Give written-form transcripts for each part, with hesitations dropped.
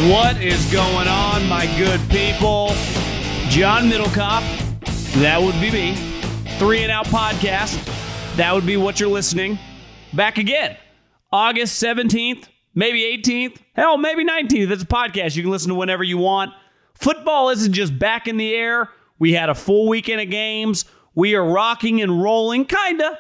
What is going on, my good people? John Middlecoff, that would be me. 3 and Out Podcast, that would be what you're listening. Back again, August 17th, maybe 18th, hell, maybe 19th. It's a podcast you can listen to whenever you want. Football isn't just back in the air. We had a full weekend of games. We are rocking and rolling, kinda.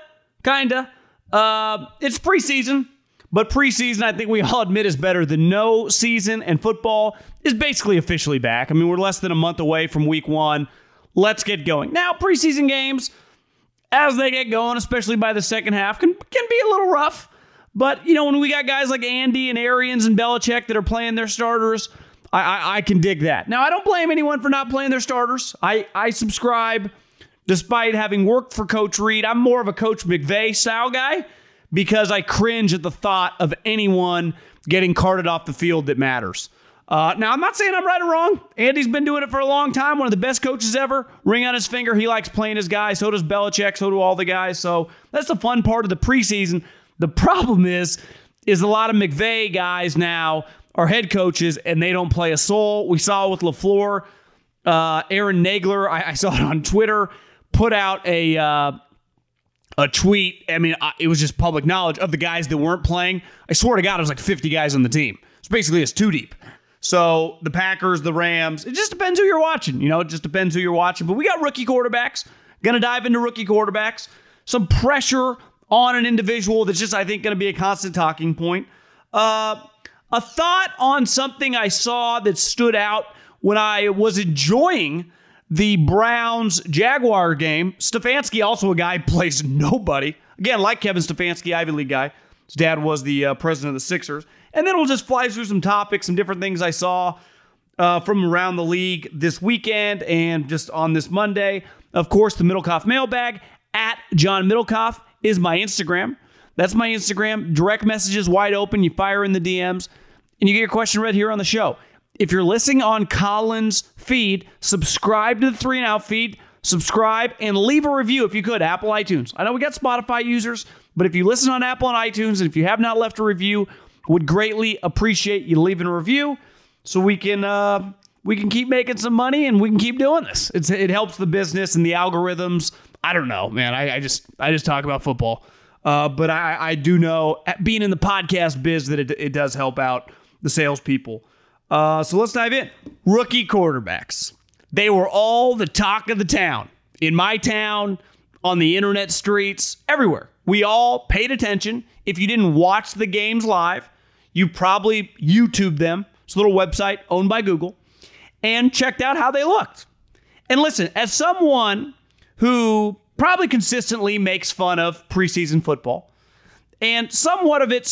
It's preseason. But preseason, I think we all admit, is better than no season, and football is basically officially back. I mean, we're less than a month away from week 1. Let's get going. Now, preseason games, as they get going, especially by the second half, can be a little rough. But, you know, when we got guys like Andy and Arians and Belichick that are playing their starters, I can dig that. Now, I don't blame anyone for not playing their starters. I subscribe, despite having worked for Coach Reid. I'm more of a Coach McVay style guy, because I cringe at the thought of anyone getting carted off the field that matters. Now, I'm not saying I'm right or wrong. Andy's been doing it for a long time. One of the best coaches ever. Ring on his finger. He likes playing his guys. So does Belichick. So do all the guys. So that's the fun part of the preseason. The problem is a lot of McVay guys now are head coaches, and they don't play a soul. We saw it with LaFleur. Aaron Nagler, I saw it on Twitter, put out a tweet. I mean, it was just public knowledge of the guys that weren't playing. I swear to God, it was like 50 guys on the team. So basically, it's 2 deep. So the Packers, the Rams, it just depends who you're watching. You know, it just depends who you're watching. But we got rookie quarterbacks. Going to dive into rookie quarterbacks. Some pressure on an individual that's just, I think, going to be a constant talking point. A thought on something I saw that stood out when I was enjoying the Browns-Jaguar game. Stefanski, also a guy who plays nobody. Again, like Kevin Stefanski, Ivy League guy. His dad was the president of the Sixers. And then we'll just fly through some topics, some different things I saw from around the league this weekend and just on this Monday. Of course, the Middlecoff mailbag at John Middlecoff is my Instagram. That's my Instagram. Direct messages wide open. You fire in the DMs, and you get your question read here on the show. If you're listening on Colin's feed, subscribe to the 3 and Out feed, subscribe, and leave a review if you could. Apple, iTunes. I know we got Spotify users, but if you listen on Apple and iTunes, and if you have not left a review, would greatly appreciate you leaving a review so we can keep making some money and we can keep doing this. It helps the business and the algorithms. I don't know, man. I just talk about football, but I do know, being in the podcast biz, that it does help out the salespeople. So let's dive in. Rookie quarterbacks. They were all the talk of the town. In my town, on the internet streets, everywhere. We all paid attention. If you didn't watch the games live, you probably YouTubed them. It's a little website owned by Google. And checked out how they looked. And listen, as someone who probably consistently makes fun of preseason football, and somewhat of it's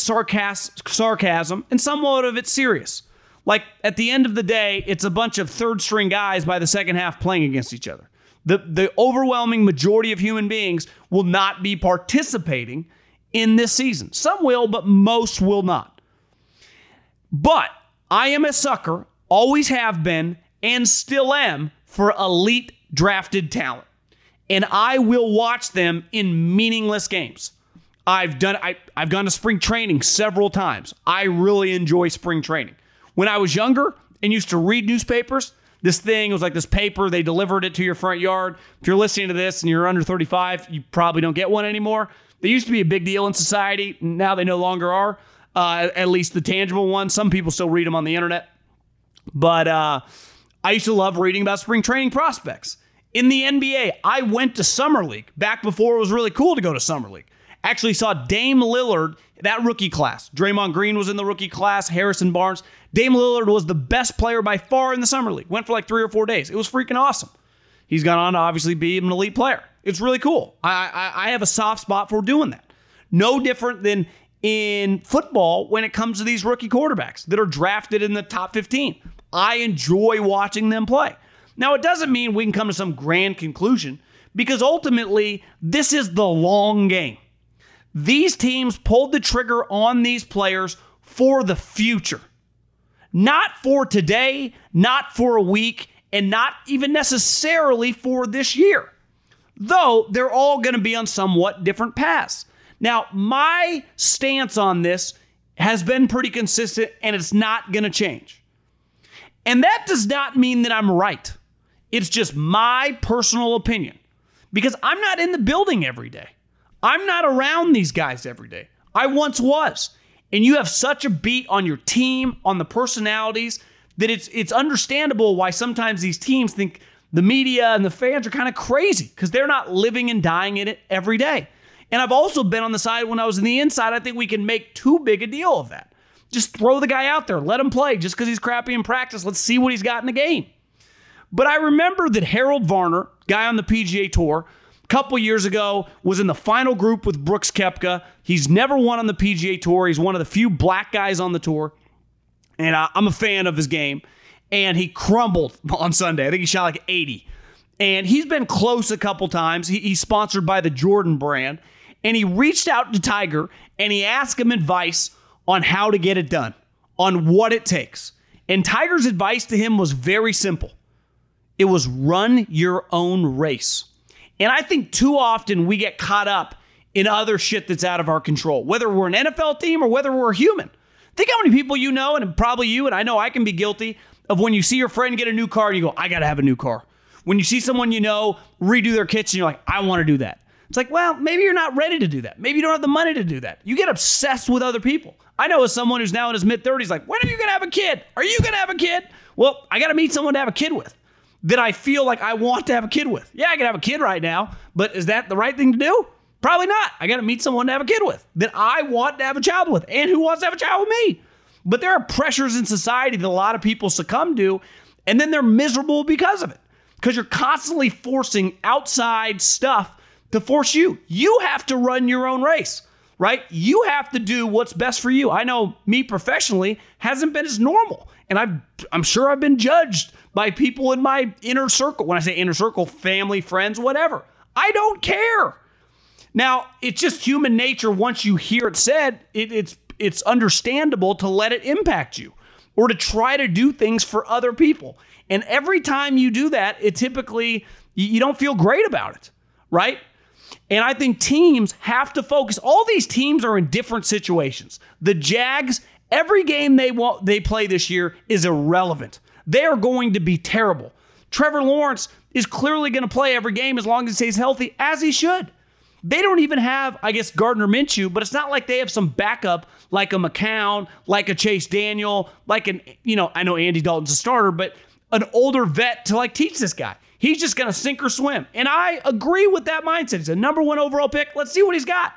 sarcasm, and somewhat of it's serious. Like, at the end of the day, it's a bunch of third-string guys by the second half playing against each other. The overwhelming majority of human beings will not be participating in this season. Some will, but most will not. But I am a sucker, always have been, and still am, for elite drafted talent. And I will watch them in meaningless games. I've gone to spring training several times. I really enjoy spring training. When I was younger and used to read newspapers, this thing was like this paper. They delivered it to your front yard. If you're listening to this and you're under 35, you probably don't get one anymore. They used to be a big deal in society. Now they no longer are, at least the tangible ones. Some people still read them on the internet. But I used to love reading about spring training prospects. In the NBA, I went to Summer League back before it was really cool to go to Summer League. Actually saw Dame Lillard, that rookie class. Draymond Green was in the rookie class, Harrison Barnes. Dame Lillard was the best player by far in the Summer League. Went for like 3 or 4 days. It was freaking awesome. He's gone on to obviously be an elite player. It's really cool. I have a soft spot for doing that. No different than in football when it comes to these rookie quarterbacks that are drafted in the top 15. I enjoy watching them play. Now, it doesn't mean we can come to some grand conclusion, because ultimately, this is the long game. These teams pulled the trigger on these players for the future. Not for today, not for a week, and not even necessarily for this year. Though they're all going to be on somewhat different paths. Now, my stance on this has been pretty consistent, and it's not going to change. And that does not mean that I'm right. It's just my personal opinion because I'm not in the building every day. I'm not around these guys every day. I once was. And you have such a beat on your team, on the personalities, that it's understandable why sometimes these teams think the media and the fans are kind of crazy because they're not living and dying in it every day. And I've also been on the side when I was on the inside. I think we can make too big a deal of that. Just throw the guy out there. Let him play. Just because he's crappy in practice, let's see what he's got in the game. But I remember that Harold Varner, guy on the PGA Tour, a couple years ago, was in the final group with Brooks Koepka. He's never won on the PGA Tour. He's one of the few black guys on the tour. And I'm a fan of his game. And he crumbled on Sunday. I think he shot like 80. And he's been close a couple times. He's sponsored by the Jordan brand. And he reached out to Tiger and he asked him advice on how to get it done, on what it takes. And Tiger's advice to him was very simple. It was run your own race. And I think too often we get caught up in other shit that's out of our control, whether we're an NFL team or whether we're a human. Think how many people you know, and probably you, and I know I can be guilty of when you see your friend get a new car and you go, I got to have a new car. When you see someone you know redo their kitchen, you're like, I want to do that. It's like, well, maybe you're not ready to do that. Maybe you don't have the money to do that. You get obsessed with other people. I know as someone who's now in his mid-30s, like, when are you going to have a kid? Are you going to have a kid? Well, I got to meet someone to have a kid with that I feel like I want to have a kid with. Yeah, I can have a kid right now, but is that the right thing to do? Probably not. I got to meet someone to have a kid with that I want to have a child with and who wants to have a child with me. But there are pressures in society that a lot of people succumb to, and then they're miserable because of it. Because you're constantly forcing outside stuff to force you. You have to run your own race, right? You have to do what's best for you. I know me professionally hasn't been as normal. And I'm sure I've been judged by people in my inner circle. When I say inner circle, family, friends, whatever. I don't care. Now, it's just human nature. Once you hear it said, it's understandable to let it impact you or to try to do things for other people. And every time you do that, it typically, you don't feel great about it, right? And I think teams have to focus. All these teams are in different situations. The Jags, every game they play this year is irrelevant. They are going to be terrible. Trevor Lawrence is clearly going to play every game as long as he stays healthy, as he should. They don't even have, I guess, Gardner Minshew, but it's not like they have some backup like a McCown, like a Chase Daniel, like I know Andy Dalton's a starter, but an older vet to teach this guy. He's just going to sink or swim. And I agree with that mindset. He's a number 1 overall pick. Let's see what he's got.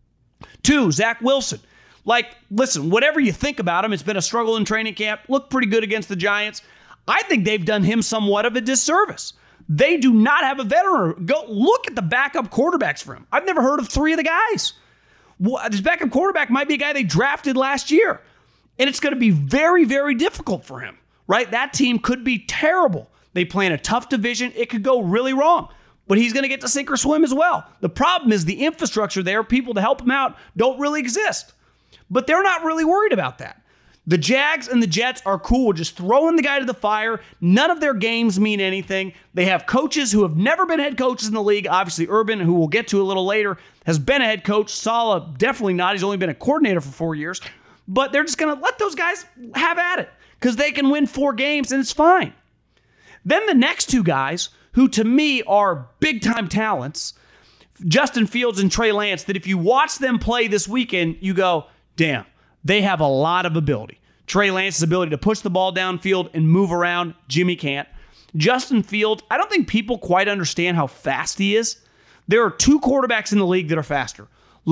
2, Zach Wilson. Listen, whatever you think about him, it's been a struggle in training camp. Looked pretty good against the Giants. I think they've done him somewhat of a disservice. They do not have a veteran. Go look at the backup quarterbacks for him. I've never heard of 3 of the guys. This backup quarterback might be a guy they drafted last year. And it's going to be very, very difficult for him, right? That team could be terrible. They play in a tough division. It could go really wrong. But he's going to get to sink or swim as well. The problem is the infrastructure there, people to help him out, don't really exist. But they're not really worried about that. The Jags and the Jets are cool just throwing the guy to the fire. None of their games mean anything. They have coaches who have never been head coaches in the league. Obviously, Urban, who we'll get to a little later, has been a head coach. Saleh, definitely not. He's only been a coordinator for 4 years. But they're just going to let those guys have at it because they can win 4 games and it's fine. Then the next 2 guys, who to me are big-time talents, Justin Fields and Trey Lance, that if you watch them play this weekend, you go, damn, they have a lot of ability. Trey Lance's ability to push the ball downfield and move around, Jimmy can't. Justin Fields, I don't think people quite understand how fast he is. There are 2 quarterbacks in the league that are faster,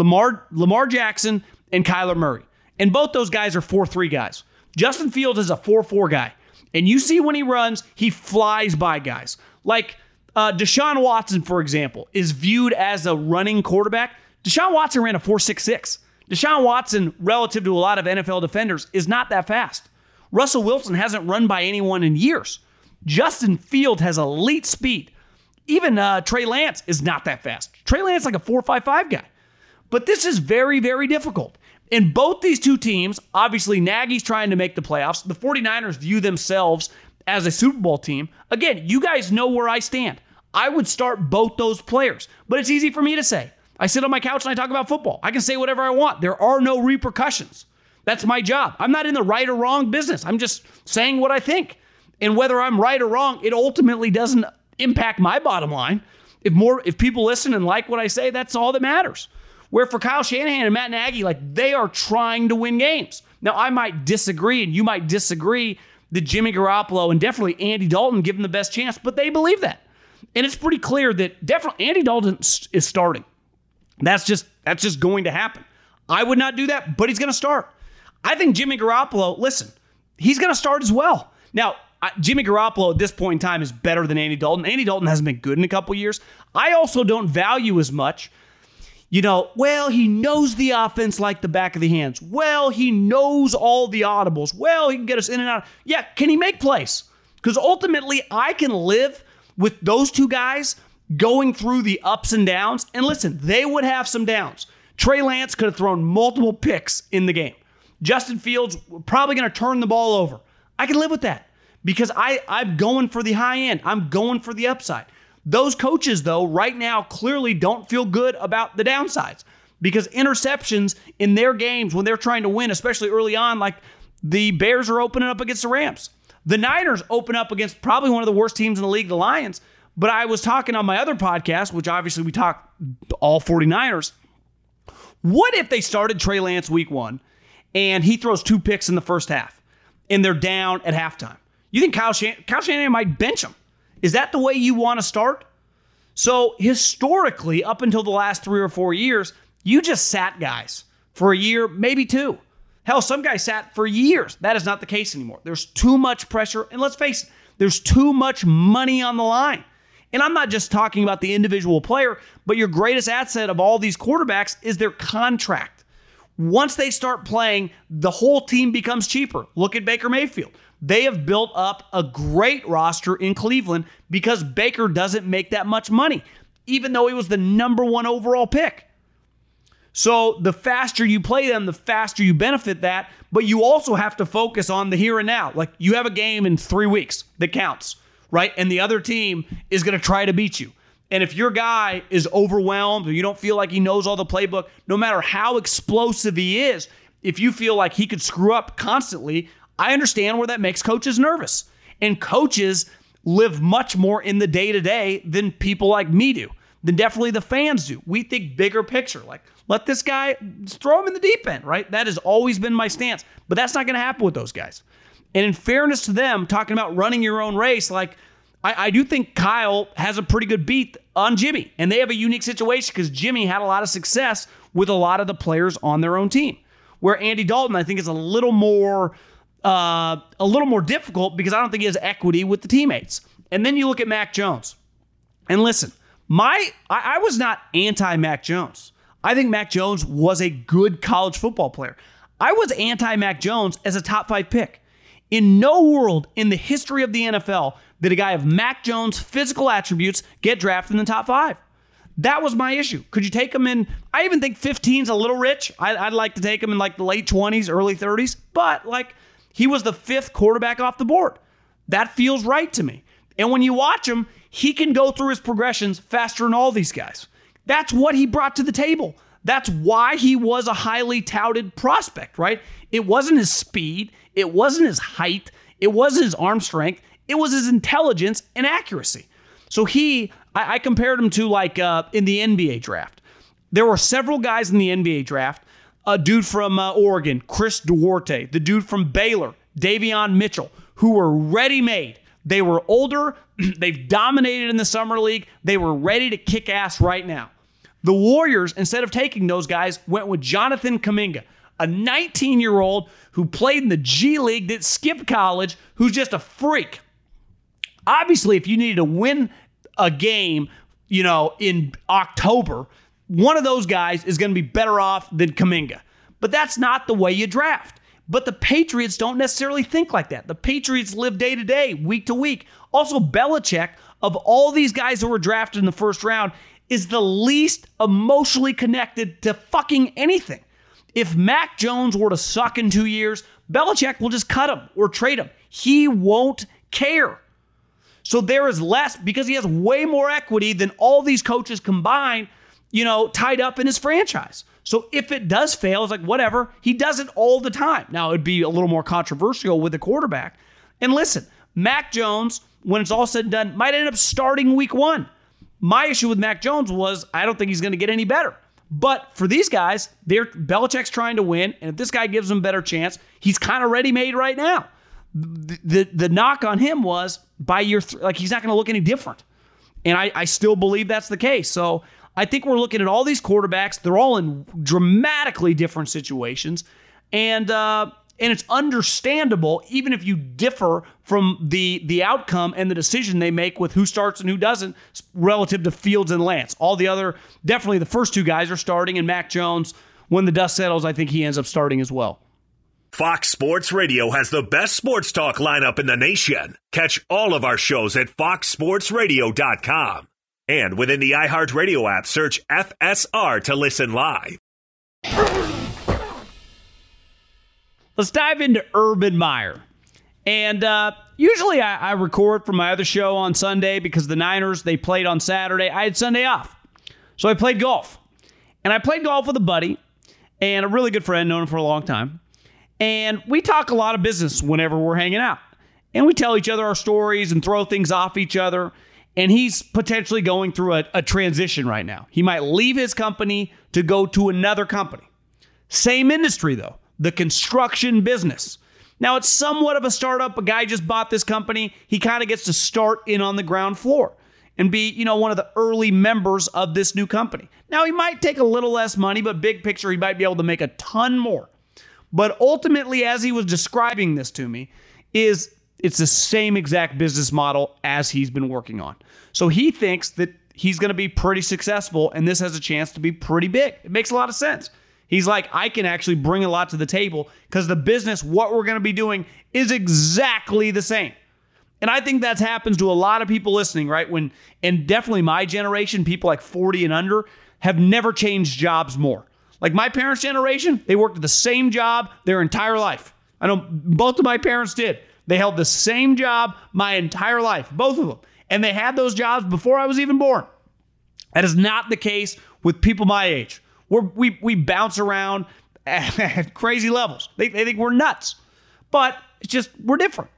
Lamar Jackson and Kyler Murray. And both those guys are 4.3 guys. Justin Fields is a 4.4 guy. And you see when he runs, he flies by guys. Like Deshaun Watson, for example, is viewed as a running quarterback. Deshaun Watson ran a 4.66. Deshaun Watson, relative to a lot of NFL defenders, is not that fast. Russell Wilson hasn't run by anyone in years. Justin Fields has elite speed. Even Trey Lance is not that fast. Trey Lance is like a 4.55 guy. But this is very, very difficult. In both these 2 teams, obviously Nagy's trying to make the playoffs. The 49ers view themselves as a Super Bowl team. Again, you guys know where I stand. I would start both those players. But it's easy for me to say. I sit on my couch and I talk about football. I can say whatever I want. There are no repercussions. That's my job. I'm not in the right or wrong business. I'm just saying what I think. And whether I'm right or wrong, it ultimately doesn't impact my bottom line. If people listen and like what I say, that's all that matters. Where for Kyle Shanahan and Matt Nagy, like, they are trying to win games. Now, I might disagree, and you might disagree that Jimmy Garoppolo and definitely Andy Dalton give them the best chance, but they believe that. And it's pretty clear that definitely Andy Dalton is starting. That's just going to happen. I would not do that, but he's going to start. I think Jimmy Garoppolo, listen, he's going to start as well. Now, Jimmy Garoppolo at this point in time is better than Andy Dalton. Andy Dalton hasn't been good in a couple years. I also don't value as much, he knows the offense like the back of the hands. Well, he knows all the audibles. Well, he can get us in and out. Yeah, can he make plays? Because ultimately, I can live with those two guys going through the ups and downs. And listen, they would have some downs. Trey Lance could have thrown multiple picks in the game. Justin Fields probably going to turn the ball over. I can live with that because I'm going for the high end. I'm going for the upside. Those coaches, though, right now clearly don't feel good about the downsides because interceptions in their games when they're trying to win, especially early on, like the Bears are opening up against the Rams. The Niners open up against probably one of the worst teams in the league, the Lions. But I was talking on my other podcast, which obviously we talk all 49ers. What if they started Trey Lance week 1 and he throws 2 picks in the first half and they're down at halftime? You think Kyle Shanahan might bench him? Is that the way you want to start? So historically, up until the last 3 or 4 years, you just sat guys for a year, maybe 2. Hell, some guys sat for years. That is not the case anymore. There's too much pressure. And let's face it, there's too much money on the line. And I'm not just talking about the individual player, but your greatest asset of all these quarterbacks is their contract. Once they start playing, the whole team becomes cheaper. Look at Baker Mayfield. They have built up a great roster in Cleveland because Baker doesn't make that much money, even though he was the number 1 overall pick. So the faster you play them, the faster you benefit that, but you also have to focus on the here and now. Like, you have a game in 3 weeks that counts, right? And the other team is going to try to beat you. And if your guy is overwhelmed or you don't feel like he knows all the playbook, no matter how explosive he is, if you feel like he could screw up constantly, I understand where that makes coaches nervous. And coaches live much more in the day-to-day than people like me do, than definitely the fans do. We think bigger picture. Like, let this guy, throw him in the deep end, right? That has always been my stance. But that's not going to happen with those guys. And in fairness to them, talking about running your own race, like, I do think Kyle has a pretty good beat on Jimmy. And they have a unique situation because Jimmy had a lot of success with a lot of the players on their own team. Where Andy Dalton, I think, is a little more difficult because I don't think he has equity with the teammates. And then you look at Mac Jones. And listen, I was not anti-Mac Jones. I think Mac Jones was a good college football player. I was anti-Mac Jones as a top 5 pick. In no world in the history of the NFL did a guy of Mac Jones' physical attributes get drafted in the top 5. That was my issue. Could you take him in? I even think 15's a little rich. I'd like to take him in like the late 20s, early 30s. But like, he was the 5th quarterback off the board. That feels right to me. And when you watch him, he can go through his progressions faster than all these guys. That's what he brought to the table. That's why he was a highly touted prospect, right? It wasn't his speed. It wasn't his height. It wasn't his arm strength. It was his intelligence and accuracy. So I compared him to like in the NBA draft. There were several guys in the NBA draft. A dude from Oregon, Chris Duarte. The dude from Baylor, Davion Mitchell, who were ready-made. They were older. They've dominated in the summer league. They were ready to kick ass right now. The Warriors, instead of taking those guys, went with Jonathan Kuminga, a 19-year-old who played in the G League, that skipped college, who's just a freak. Obviously, if you needed to win a game, in October, one of those guys is going to be better off than Kuminga. But that's not the way you draft. But the Patriots don't necessarily think like that. The Patriots live day to day, week to week. Also, Belichick, of all these guys that were drafted in the first round, is the least emotionally connected to fucking anything. If Mac Jones were to suck in 2 years, Belichick will just cut him or trade him. He won't care. So there is less, because he has way more equity than all these coaches combined, tied up in his franchise. So if it does fail, it's like, whatever. He does it all the time. Now, it'd be a little more controversial with the quarterback. And listen, Mac Jones, when it's all said and done, might end up starting week 1. My issue with Mac Jones was I don't think he's going to get any better. But for these guys, Belichick's trying to win, and if this guy gives them a better chance, he's kind of ready-made right now. The knock on him was by year 3, he's not going to look any different. And I still believe that's the case. So I think we're looking at all these quarterbacks. They're all in dramatically different situations. And it's understandable, even if you differ from the outcome and the decision they make with who starts and who doesn't relative to Fields and Lance. All the other, definitely the first 2 guys are starting, and Mac Jones, when the dust settles, I think he ends up starting as well. Fox Sports Radio has the best sports talk lineup in the nation. Catch all of our shows at foxsportsradio.com. And within the iHeartRadio app, search FSR to listen live. Let's dive into Urban Meyer. And usually I record from my other show on Sunday because the Niners, they played on Saturday. I had Sunday off. So I played golf. And I played golf with a buddy and a really good friend, known him for a long time. And we talk a lot of business whenever we're hanging out. And we tell each other our stories and throw things off each other. And he's potentially going through a transition right now. He might leave his company to go to another company. Same industry, though. The construction business. Now, it's somewhat of a startup. A guy just bought this company. He kind of gets to start in on the ground floor and be, one of the early members of this new company. Now, he might take a little less money, but big picture, he might be able to make a ton more. But ultimately, as he was describing this to me, it's the same exact business model as he's been working on. So he thinks that he's going to be pretty successful, and this has a chance to be pretty big. It makes a lot of sense. He's like, I can actually bring a lot to the table because the business, what we're going to be doing, is exactly the same. And I think that happens to a lot of people listening, right? And definitely my generation, people like 40 and under, have never changed jobs more. Like my parents' generation, they worked at the same job their entire life. I know both of my parents did. They held the same job my entire life, both of them. And they had those jobs before I was even born. That is not the case with people my age. We bounce around at crazy levels. They think we're nuts. But it's just, we're different.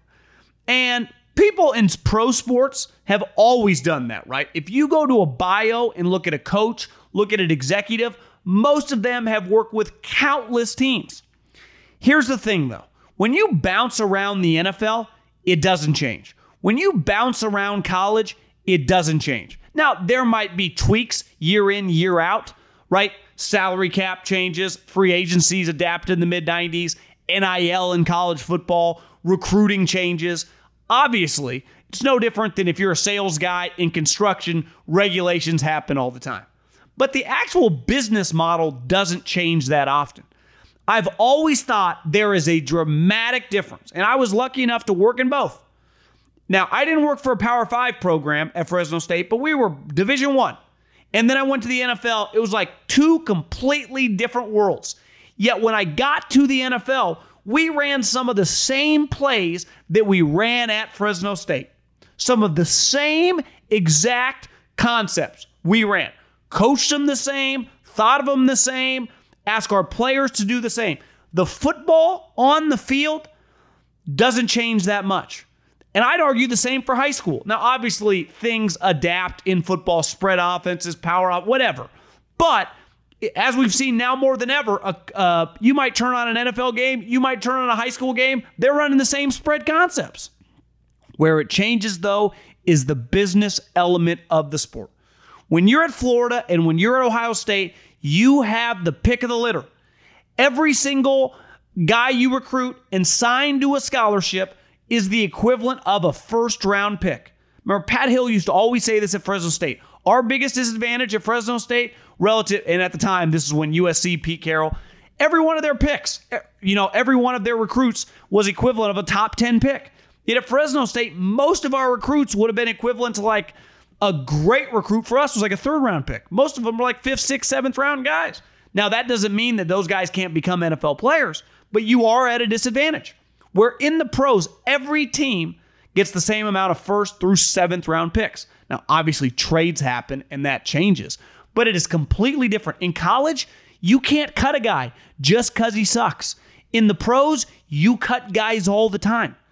And people in pro sports have always done that, right? If you go to a bio and look at a coach, look at an executive, most of them have worked with countless teams. Here's the thing, though. When you bounce around the NFL, it doesn't change. When you bounce around college, it doesn't change. Now, there might be tweaks year in, year out, right? Salary cap changes, free agencies adapted in the mid-90s, NIL in college football, recruiting changes. Obviously, it's no different than if you're a sales guy in construction, regulations happen all the time. But the actual business model doesn't change that often. I've always thought there is a dramatic difference, and I was lucky enough to work in both. Now, I didn't work for a Power 5 program at Fresno State, but we were Division I. And then I went to the NFL. It was like 2 completely different worlds. Yet when I got to the NFL, we ran some of the same plays that we ran at Fresno State. Some of the same exact concepts we ran. Coached them the same, thought of them the same, asked our players to do the same. The football on the field doesn't change that much. And I'd argue the same for high school. Now, obviously, things adapt in football, spread offenses, power up, whatever. But as we've seen now more than ever, you might turn on an NFL game, you might turn on a high school game, they're running the same spread concepts. Where it changes, though, is the business element of the sport. When you're at Florida and when you're at Ohio State, you have the pick of the litter. Every single guy you recruit and sign to a scholarship is the equivalent of a first-round pick. Remember, Pat Hill used to always say this at Fresno State. Our biggest disadvantage at Fresno State, relative, and at the time, this is when USC, Pete Carroll, every one of their picks, every one of their recruits was equivalent of a top 10 pick. Yet at Fresno State, most of our recruits would have been equivalent to like a great recruit for us was like a third-round pick. Most of them were like 5th, 6th, 7th-round guys. Now, that doesn't mean that those guys can't become NFL players, but you are at a disadvantage. Where in the pros, every team gets the same amount of 1st through 7th round picks. Now, obviously, trades happen and that changes, but it is completely different. In college, you can't cut a guy just because he sucks. In the pros, you cut guys all the time.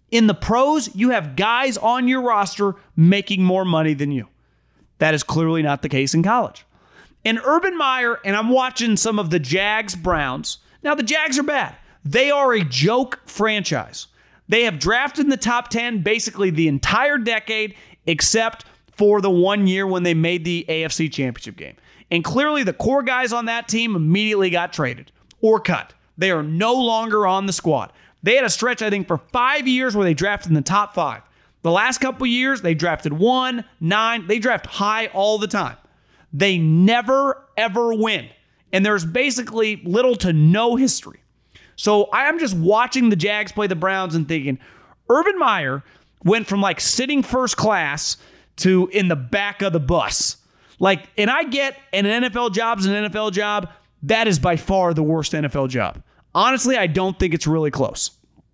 In the pros, you have guys on your roster making more money than you. That is clearly not the case in college. And Urban Meyer, and I'm watching some of the Jags-Browns. Now, the Jags are bad. They are a joke franchise. They have drafted in the top 10 basically the entire decade, except for the 1 year when they made the AFC Championship game. And clearly the core guys on that team immediately got traded or cut. They are no longer on the squad. They had a stretch, I think, for 5 years where they drafted in the top 5. The last couple years, they drafted 1, 9. They draft high all the time. They never, ever win. And there's basically little to no history. So I am just watching the Jags play the Browns and thinking, Urban Meyer went from like sitting first class to in the back of the bus. Like, and I get an NFL job's an NFL job. That is by far the worst NFL job. Honestly, I don't think it's really close.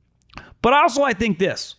But also I think this.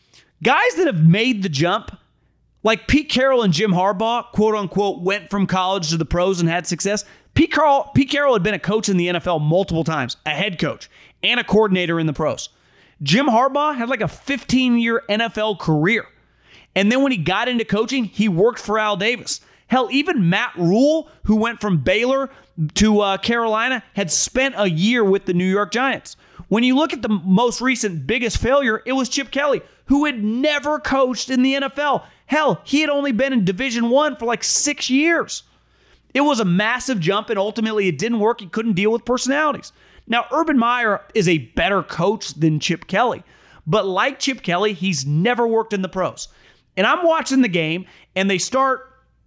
Guys that have made the jump, like Pete Carroll and Jim Harbaugh, quote unquote, went from college to the pros and had success. Pete Carroll had been a coach in the NFL multiple times, a head coach and a coordinator in the pros. Jim Harbaugh had like a 15-year NFL career. And then when he got into coaching, he worked for Al Davis. Hell, even Matt Rule, who went from Baylor to Carolina, had spent a year with the New York Giants. When you look at the most recent biggest failure, it was Chip Kelly, who had never coached in the NFL. Hell, he had only been in Division I for like 6 years. It was a massive jump, and ultimately it didn't work. He couldn't deal with personalities. Now, Urban Meyer is a better coach than Chip Kelly, but like Chip Kelly, he's never worked in the pros. And I'm watching the game, and they start,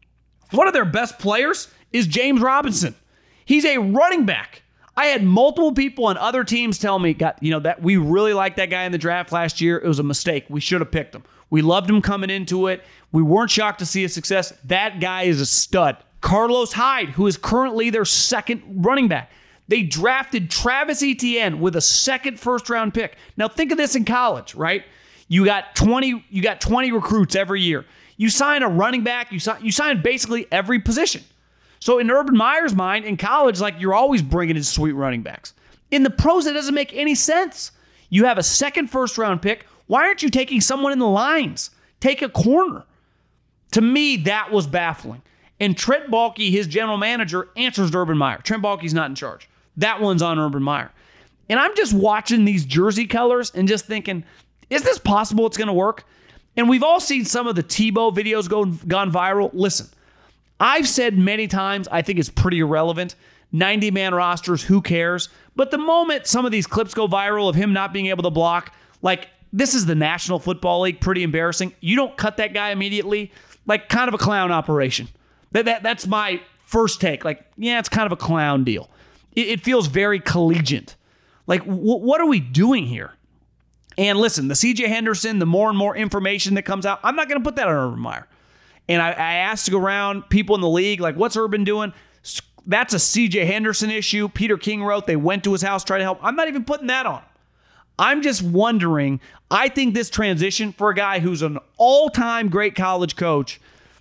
one of their best players is James Robinson. He's a running back. I had multiple people on other teams tell me, that we really liked that guy in the draft last year. It was a mistake. We should have picked him. We loved him coming into it. We weren't shocked to see his success. That guy is a stud. Carlos Hyde, who is currently their second running back. They drafted Travis Etienne with a second first-round pick. Now think of this in college, right? You got 20 recruits every year. You sign a running back, you sign basically every position. So in Urban Meyer's mind, in college, like you're always bringing in sweet running backs. In the pros, it doesn't make any sense. You have a second first-round pick. Why aren't you taking someone in the lines? Take a corner. To me, that was baffling. And Trent Baalke, his general manager, answers to Urban Meyer. Trent Baalke's not in charge. That one's on Urban Meyer. And I'm just watching these jersey colors and just thinking, is this possible it's going to work? And we've all seen some of the Tebow videos gone viral. Listen, I've said many times I think it's pretty irrelevant. 90-man rosters, who cares? But the moment some of these clips go viral of him not being able to block, like this is the National Football League, pretty embarrassing. You don't cut that guy immediately, like kind of a clown operation. That's my first take. Like, yeah, it's kind of a clown deal. It feels very collegiate. Like, what are we doing here? And listen, the C.J. Henderson, the more and more information that comes out, I'm not going to put that on Urban Meyer. And I asked around people in the league, like, what's Urban doing? That's a C.J. Henderson issue. Peter King wrote they went to his house, tried to help. I'm not even putting that on. I'm just wondering, I think this transition for a guy who's an all-time great college coach,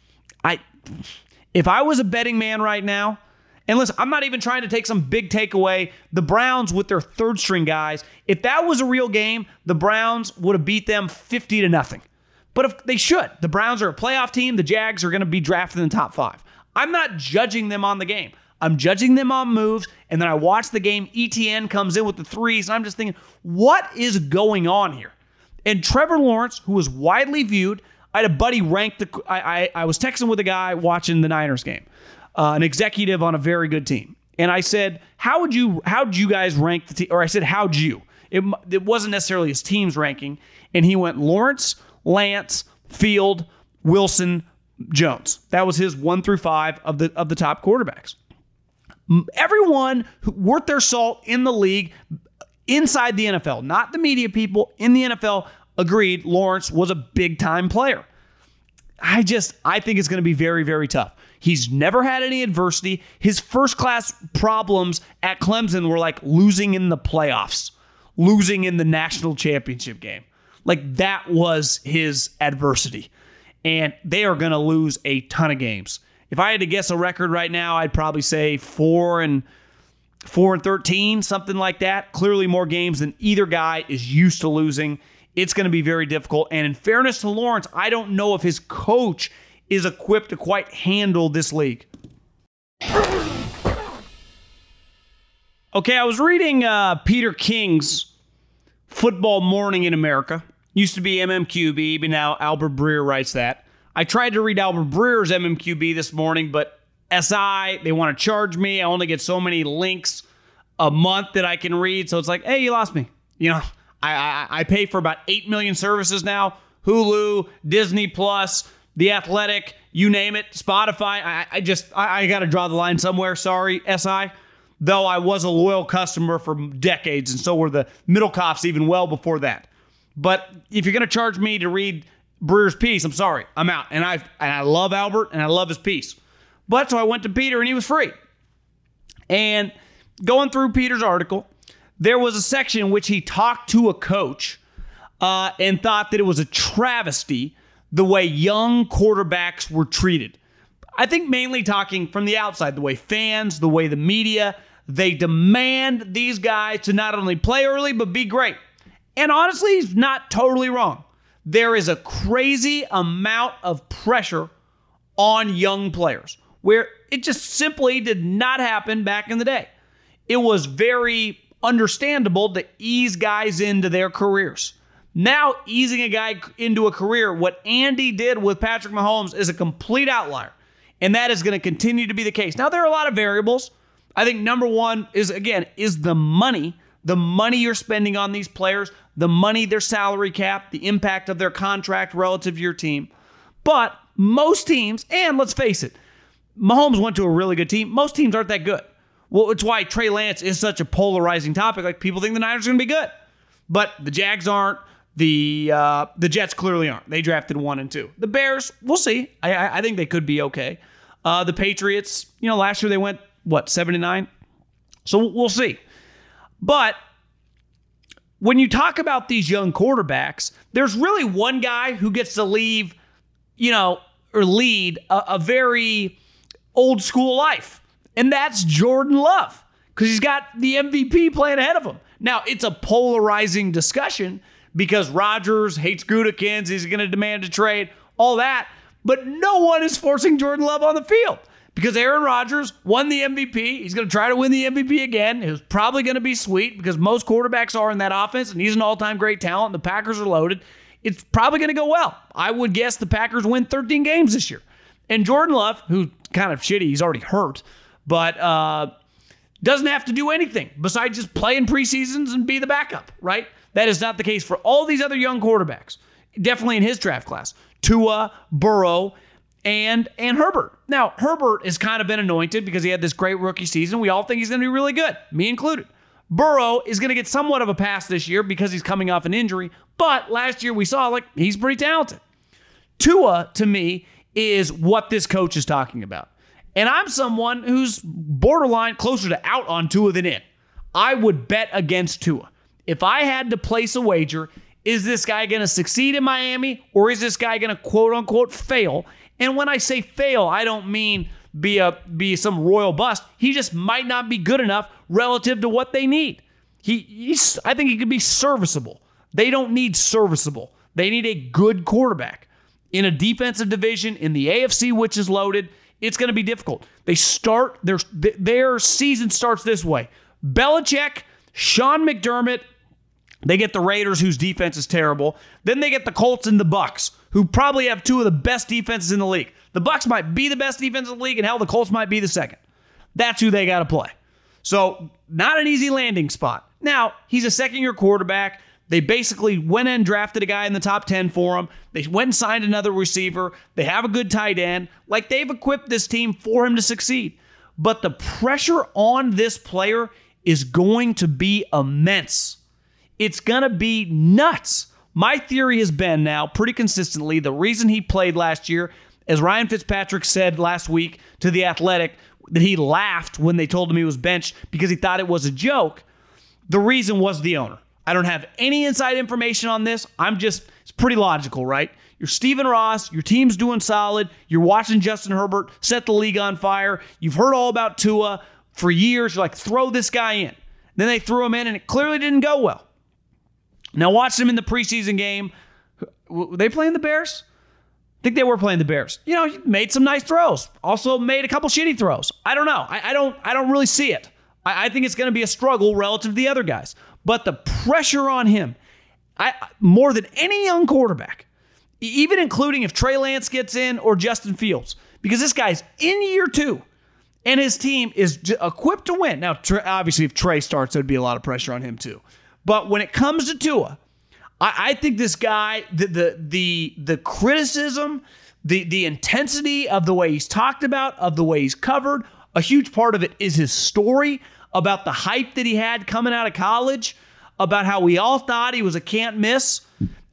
if I was a betting man right now, and listen, I'm not even trying to take some big takeaway. The Browns with their third-string guys, if that was a real game, the Browns would have beat them 50-0. But if they should. The Browns are a playoff team. The Jags are going to be drafted in the top 5. I'm not judging them on the game. I'm judging them on moves, and then I watch the game. ETN comes in with the threes, and I'm just thinking, what is going on here? And Trevor Lawrence, who was widely viewed, I had a buddy rank I was texting with a guy watching the Niners game, an executive on a very good team. And I said, how'd you guys rank the team? Or I said, how'd you? It wasn't necessarily his team's ranking. And he went Lawrence, Lance, Field, Wilson, Jones. That was his 1 through 5 of the top quarterbacks. Everyone who worth their salt in the league, inside the NFL, not the media people, in the NFL, agreed Lawrence was a big-time player. I think it's going to be very, very tough. He's never had any adversity. His first-class problems at Clemson were like losing in the playoffs, losing in the national championship game. Like that was his adversity. And they are going to lose a ton of games. If I had to guess a record right now, I'd probably say 4-13, something like that. Clearly more games than either guy is used to losing it's going to be very difficult. And in fairness to Lawrence, I don't know if his coach is equipped to quite handle this league. Okay, I was reading Peter King's Football Morning in America. Used to be MMQB, but now Albert Breer writes that. I tried to read Albert Breer's MMQB this morning, but SI, they want to charge me. I only get so many links a month that I can read. So it's like, hey, you lost me. I pay for about 8 million services now. Hulu, Disney Plus, The Athletic, you name it, Spotify. I got to draw the line somewhere. Sorry, SI. Though I was a loyal customer for decades, and so were the Middlecoffs even well before that. But if you're going to charge me to read Breer's piece, I'm sorry, I'm out. And I love Albert, and I love his piece. But so I went to Peter, and he was free. And going through Peter's article, there was a section in which he talked to a coach and thought that it was a travesty the way young quarterbacks were treated. I think mainly talking from the outside, the way fans, the way the media, they demand these guys to not only play early, but be great. And honestly, he's not totally wrong. There is a crazy amount of pressure on young players where it just simply did not happen back in the day. It was very understandable to ease guys into their careers. Now, easing a guy into a career, what Andy did with Patrick Mahomes is a complete outlier. And that is going to continue to be the case. Now, there are a lot of variables. I think number one is the money. The money you're spending on these players, the money, their salary cap, the impact of their contract relative to your team. But most teams, and let's face it, Mahomes went to a really good team. Most teams aren't that good. Well, it's why Trey Lance is such a polarizing topic. Like, people think the Niners are going to be good. But the Jags aren't. The Jets clearly aren't. They drafted 1 and 2. The Bears, we'll see. I think they could be okay. The Patriots, last year they went, 7-9? So we'll see. But when you talk about these young quarterbacks, there's really one guy who gets to lead a very old school life. And that's Jordan Love, because he's got the MVP playing ahead of him. Now, it's a polarizing discussion because Rodgers hates Gutekunst, he's going to demand a trade, all that. But no one is forcing Jordan Love on the field because Aaron Rodgers won the MVP. He's going to try to win the MVP again. It was probably going to be sweet because most quarterbacks are in that offense, and he's an all-time great talent. The Packers are loaded. It's probably going to go well. I would guess the Packers win 13 games this year. And Jordan Love, who's kind of shitty, he's already hurt, but doesn't have to do anything besides just play in preseasons and be the backup, right? That is not the case for all these other young quarterbacks, definitely in his draft class. Tua, Burrow, and Herbert. Now, Herbert has kind of been anointed because he had this great rookie season. We all think he's going to be really good, me included. Burrow is going to get somewhat of a pass this year because he's coming off an injury, but last year we saw he's pretty talented. Tua, to me, is what this coach is talking about. And I'm someone who's borderline closer to out on Tua than in. I would bet against Tua. If I had to place a wager, is this guy going to succeed in Miami or is this guy going to quote-unquote fail? And when I say fail, I don't mean be some royal bust. He just might not be good enough relative to what they need. I think he could be serviceable. They don't need serviceable. They need a good quarterback. In a defensive division, in the AFC, which is loaded, it's going to be difficult. They start, their season starts this way. Belichick, Sean McDermott, they get the Raiders, whose defense is terrible. Then they get the Colts and the Bucs, who probably have two of the best defenses in the league. The Bucs might be the best defense in the league, and hell, the Colts might be the second. That's who they got to play. So, not an easy landing spot. Now, he's a second-year quarterback. They basically went and drafted a guy in the top 10 for him. They went and signed another receiver. They have a good tight end. They've equipped this team for him to succeed. But the pressure on this player is going to be immense. It's going to be nuts. My theory has been now pretty consistently the reason he played last year, as Ryan Fitzpatrick said last week to The Athletic, that he laughed when they told him he was benched because he thought it was a joke. The reason was the owner. I don't have any inside information on this. It's pretty logical, right? You're Stephen Ross. Your team's doing solid. You're watching Justin Herbert set the league on fire. You've heard all about Tua for years. You're like, throw this guy in. Then they threw him in, and it clearly didn't go well. Now, watch them in the preseason game. Were they playing the Bears? I think they were playing the Bears. You know, he made some nice throws. Also made a couple shitty throws. I don't know. I don't really see it. I think it's going to be a struggle relative to the other guys. But the pressure on him, more than any young quarterback, even including if Trey Lance gets in or Justin Fields, because this guy's in year 2 and his team is equipped to win. Now, obviously, if Trey starts, there'd be a lot of pressure on him too. But when it comes to Tua, I think this guy, the criticism, the intensity of the way he's talked about, of the way he's covered, a huge part of it is his story about the hype that he had coming out of college, about how we all thought he was a can't miss.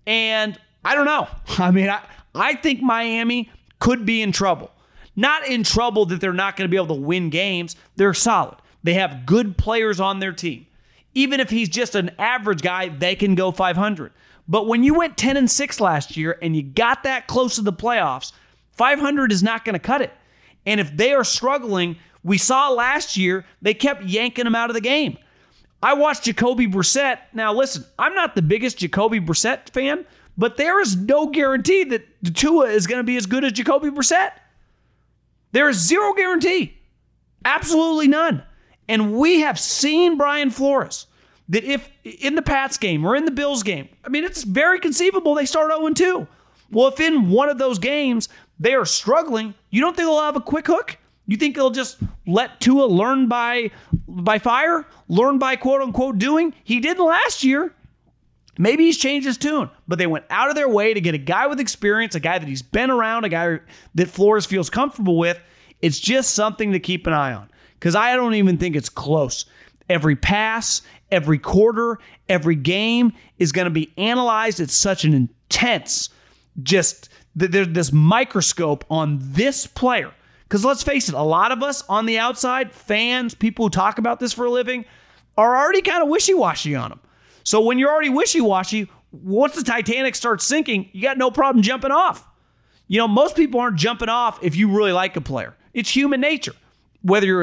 And I don't know. I mean, I think Miami could be in trouble. Not in trouble that they're not going to be able to win games. They're solid. They have good players on their team. Even if he's just an average guy, they can go 500. But when you went 10-6 last year and you got that close to the playoffs, 500 is not going to cut it. And if they are struggling, we saw last year, they kept yanking them out of the game. I watched Jacoby Brissett. Now, listen, I'm not the biggest Jacoby Brissett fan, but there is no guarantee that Tua is going to be as good as Jacoby Brissett. There is zero guarantee. Absolutely none. And we have seen Brian Flores that if in the Pats game or in the Bills game, I mean, it's very conceivable they start 0-2. Well, if in one of those games they are struggling, you don't think they'll have a quick hook? You think they'll just let Tua learn by fire, learn by quote unquote doing? He didn't last year. Maybe he's changed his tune, but they went out of their way to get a guy with experience, a guy that he's been around, a guy that Flores feels comfortable with. It's just something to keep an eye on because I don't even think it's close. Every pass, every quarter, every game is going to be analyzed at such an intense, there's this microscope on this player. Because let's face it, a lot of us on the outside, fans, people who talk about this for a living, are already kind of wishy-washy on him. So when you're already wishy-washy, once the Titanic starts sinking, you got no problem jumping off. You know, most people aren't jumping off if you really like a player. It's human nature, whether you're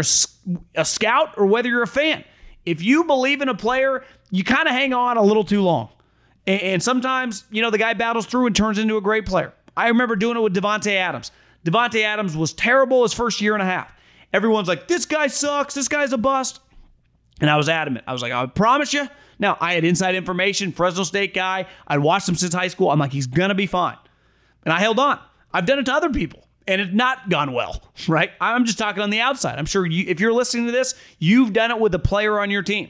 a scout or whether you're a fan. If you believe in a player, you kind of hang on a little too long. And sometimes, you know, the guy battles through and turns into a great player. I remember doing it with Davante Adams. Davante Adams was terrible his first year and a half. Everyone's like, this guy sucks. This guy's a bust. And I was adamant. I was like, I promise you. Now, I had inside information, Fresno State guy. I'd watched him since high school. I'm like, he's going to be fine. And I held on. I've done it to other people, and it's not gone well, right? I'm just talking on the outside. I'm sure if you're listening to this, you've done it with a player on your team.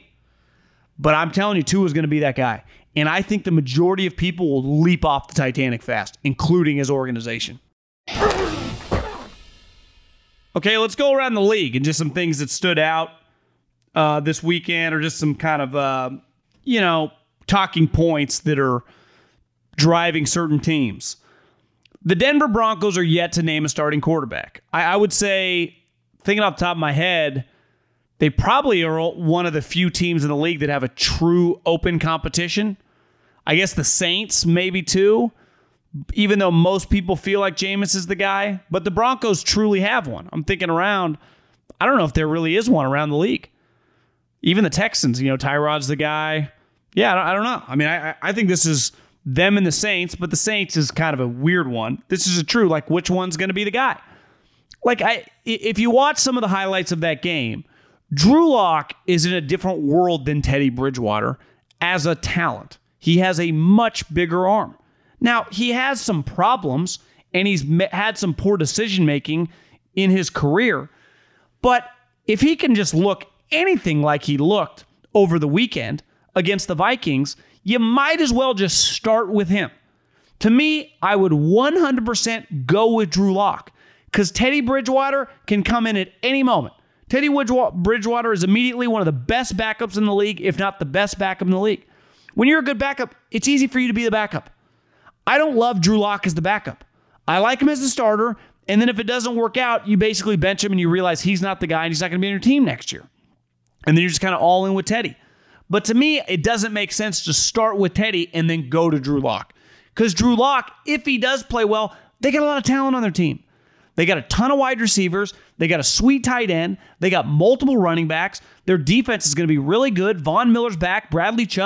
But I'm telling you, Tua is going to be that guy. And I think the majority of people will leap off the Titanic fast, including his organization. Okay, let's go around the league and just some things that stood out this weekend or just some kind of, talking points that are driving certain teams. The Denver Broncos are yet to name a starting quarterback. I would say, thinking off the top of my head, they probably are one of the few teams in the league that have a true open competition. I guess the Saints maybe too, even though most people feel like Jameis is the guy. But the Broncos truly have one. I'm thinking around, I don't know if there really is one around the league. Even the Texans, Tyrod's the guy. Yeah, I don't know. I mean, I think this is them and the Saints, but the Saints is kind of a weird one. This is a true, which one's going to be the guy? If you watch some of the highlights of that game, Drew Lock is in a different world than Teddy Bridgewater as a talent. He has a much bigger arm. Now, he has some problems, and he's had some poor decision-making in his career, but if he can just look anything like he looked over the weekend against the Vikings, you might as well just start with him. To me, I would 100% go with Drew Lock because Teddy Bridgewater can come in at any moment. Teddy Bridgewater is immediately one of the best backups in the league, if not the best backup in the league. When you're a good backup, it's easy for you to be the backup. I don't love Drew Lock as the backup. I like him as the starter, and then if it doesn't work out, you basically bench him and you realize he's not the guy and he's not going to be on your team next year. And then you're just kind of all in with Teddy. But to me, it doesn't make sense to start with Teddy and then go to Drew Lock. Because Drew Lock, if he does play well, they got a lot of talent on their team. They got a ton of wide receivers. They got a sweet tight end. They got multiple running backs. Their defense is going to be really good. Von Miller's back. Bradley Chubb.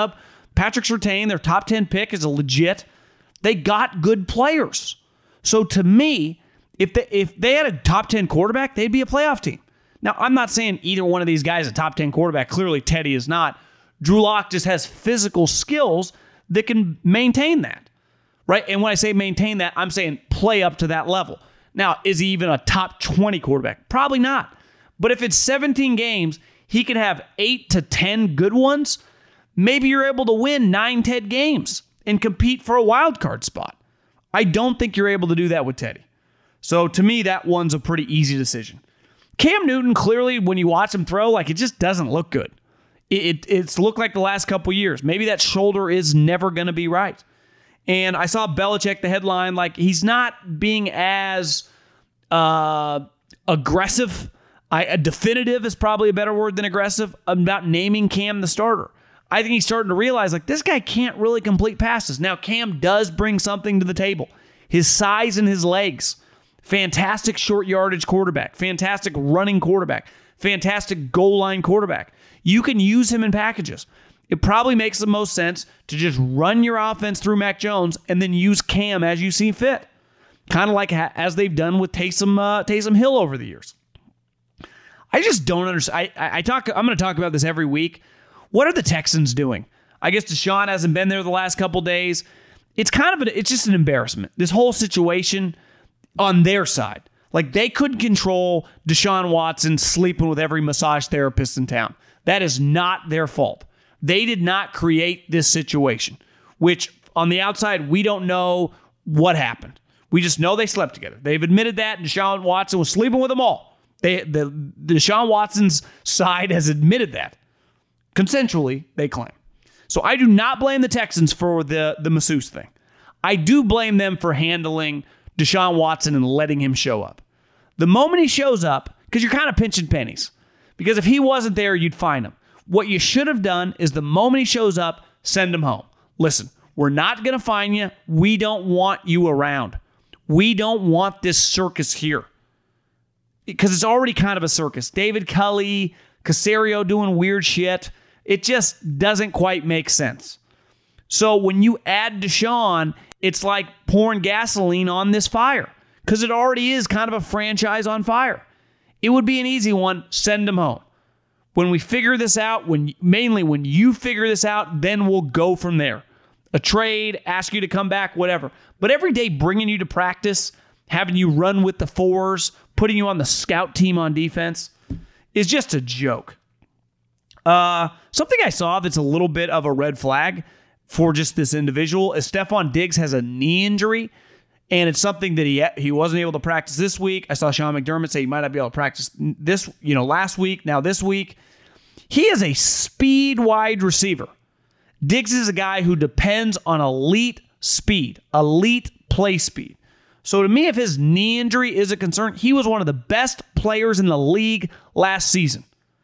Patrick Surtain, their top 10 pick, is a legit. They got good players. So to me, if they had a top 10 quarterback, they'd be a playoff team. Now, I'm not saying either one of these guys is a top 10 quarterback. Clearly, Teddy is not. Drew Lock just has physical skills that can maintain that, right? And when I say maintain that, I'm saying play up to that level. Now, is he even a top 20 quarterback? Probably not. But if it's 17 games, he can have 8 to 10 good ones. Maybe you're able to win 9, 10 games and compete for a wild card spot. I don't think you're able to do that with Teddy. So to me, that one's a pretty easy decision. Cam Newton, clearly, when you watch him throw, it just doesn't look good. It's looked like the last couple years. Maybe that shoulder is never going to be right. And I saw Belichick, the headline, he's not being as aggressive. Definitive is probably a better word than aggressive about naming Cam the starter. I think he's starting to realize, this guy can't really complete passes. Now, Cam does bring something to the table. His size and his legs. Fantastic short yardage quarterback. Fantastic running quarterback. Fantastic goal line quarterback. You can use him in packages. It probably makes the most sense to just run your offense through Mac Jones and then use Cam as you see fit. Kind of like as they've done with Taysom Hill over the years. I just don't understand. I'm going to talk about this every week. What are the Texans doing? I guess Deshaun hasn't been there the last couple days. It's just an embarrassment. This whole situation on their side. They couldn't control Deshaun Watson sleeping with every massage therapist in town. That is not their fault. They did not create this situation, which on the outside, we don't know what happened. We just know they slept together. They've admitted that Deshaun Watson was sleeping with them all. The Deshaun Watson's side has admitted that. Consensually, they claim. So I do not blame the Texans for the masseuse thing. I do blame them for handling Deshaun Watson and letting him show up. The moment he shows up, because you're kind of pinching pennies, because if he wasn't there, you'd fine him. What you should have done is the moment he shows up, send him home. Listen, we're not going to fine you. We don't want you around. We don't want this circus here. Because it's already kind of a circus. David Culley, Caserio doing weird shit. It just doesn't quite make sense. So when you add Deshaun, it's like pouring gasoline on this fire. Because it already is kind of a franchise on fire. It would be an easy one. Send him home. When we figure this out, mainly when you figure this out, then we'll go from there. A trade, ask you to come back, whatever. But every day bringing you to practice, having you run with the fours, putting you on the scout team on defense is just a joke. Something I saw that's a little bit of a red flag for just this individual is Stephon Diggs has a knee injury, and it's something that he wasn't able to practice this week. I saw Sean McDermott say he might not be able to practice last week, now this week. He is a speed wide receiver. Diggs is a guy who depends on elite speed, elite play speed. So to me, if his knee injury is a concern, he was one of the best players in the league last season.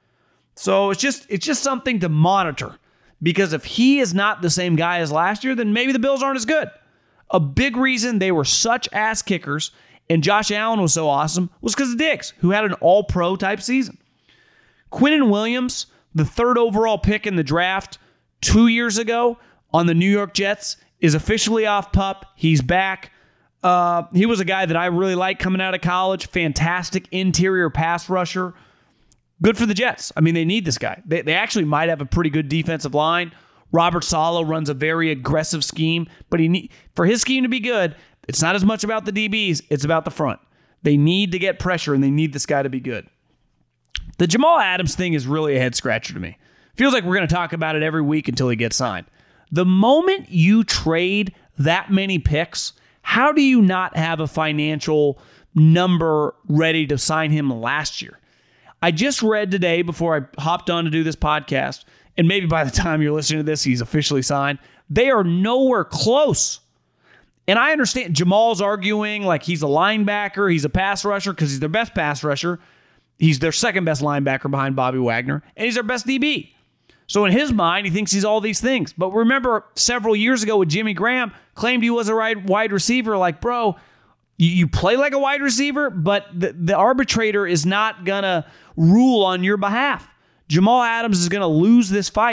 So it's just something to monitor, because if he is not the same guy as last year, then maybe the Bills aren't as good. A big reason they were such ass kickers and Josh Allen was so awesome was because of Diggs, who had an all-pro type season. Quinnen Williams, the 3rd overall pick in the draft 2 years ago on the New York Jets, is officially off PUP. He's back. He was a guy that I really liked coming out of college. Fantastic interior pass rusher. Good for the Jets. I mean, they need this guy. They actually might have a pretty good defensive line. Robert Saleh runs a very aggressive scheme, but for his scheme to be good, it's not as much about the DBs, it's about the front. They need to get pressure, and they need this guy to be good. The Jamal Adams thing is really a head-scratcher to me. Feels like we're going to talk about it every week until he gets signed. The moment you trade that many picks, how do you not have a financial number ready to sign him last year? I just read today before I hopped on to do this podcast, and maybe by the time you're listening to this, he's officially signed. They are nowhere close. And I understand Jamal's arguing like he's a linebacker, he's a pass rusher because he's their best pass rusher. He's their second best linebacker behind Bobby Wagner, and he's their best DB. So in his mind, he thinks he's all these things. But remember, several years ago with Jimmy Graham, claimed he was a wide receiver. Like, bro, you play like a wide receiver, but the arbitrator is not going to rule on your behalf. Jamal Adams is going to lose this fight.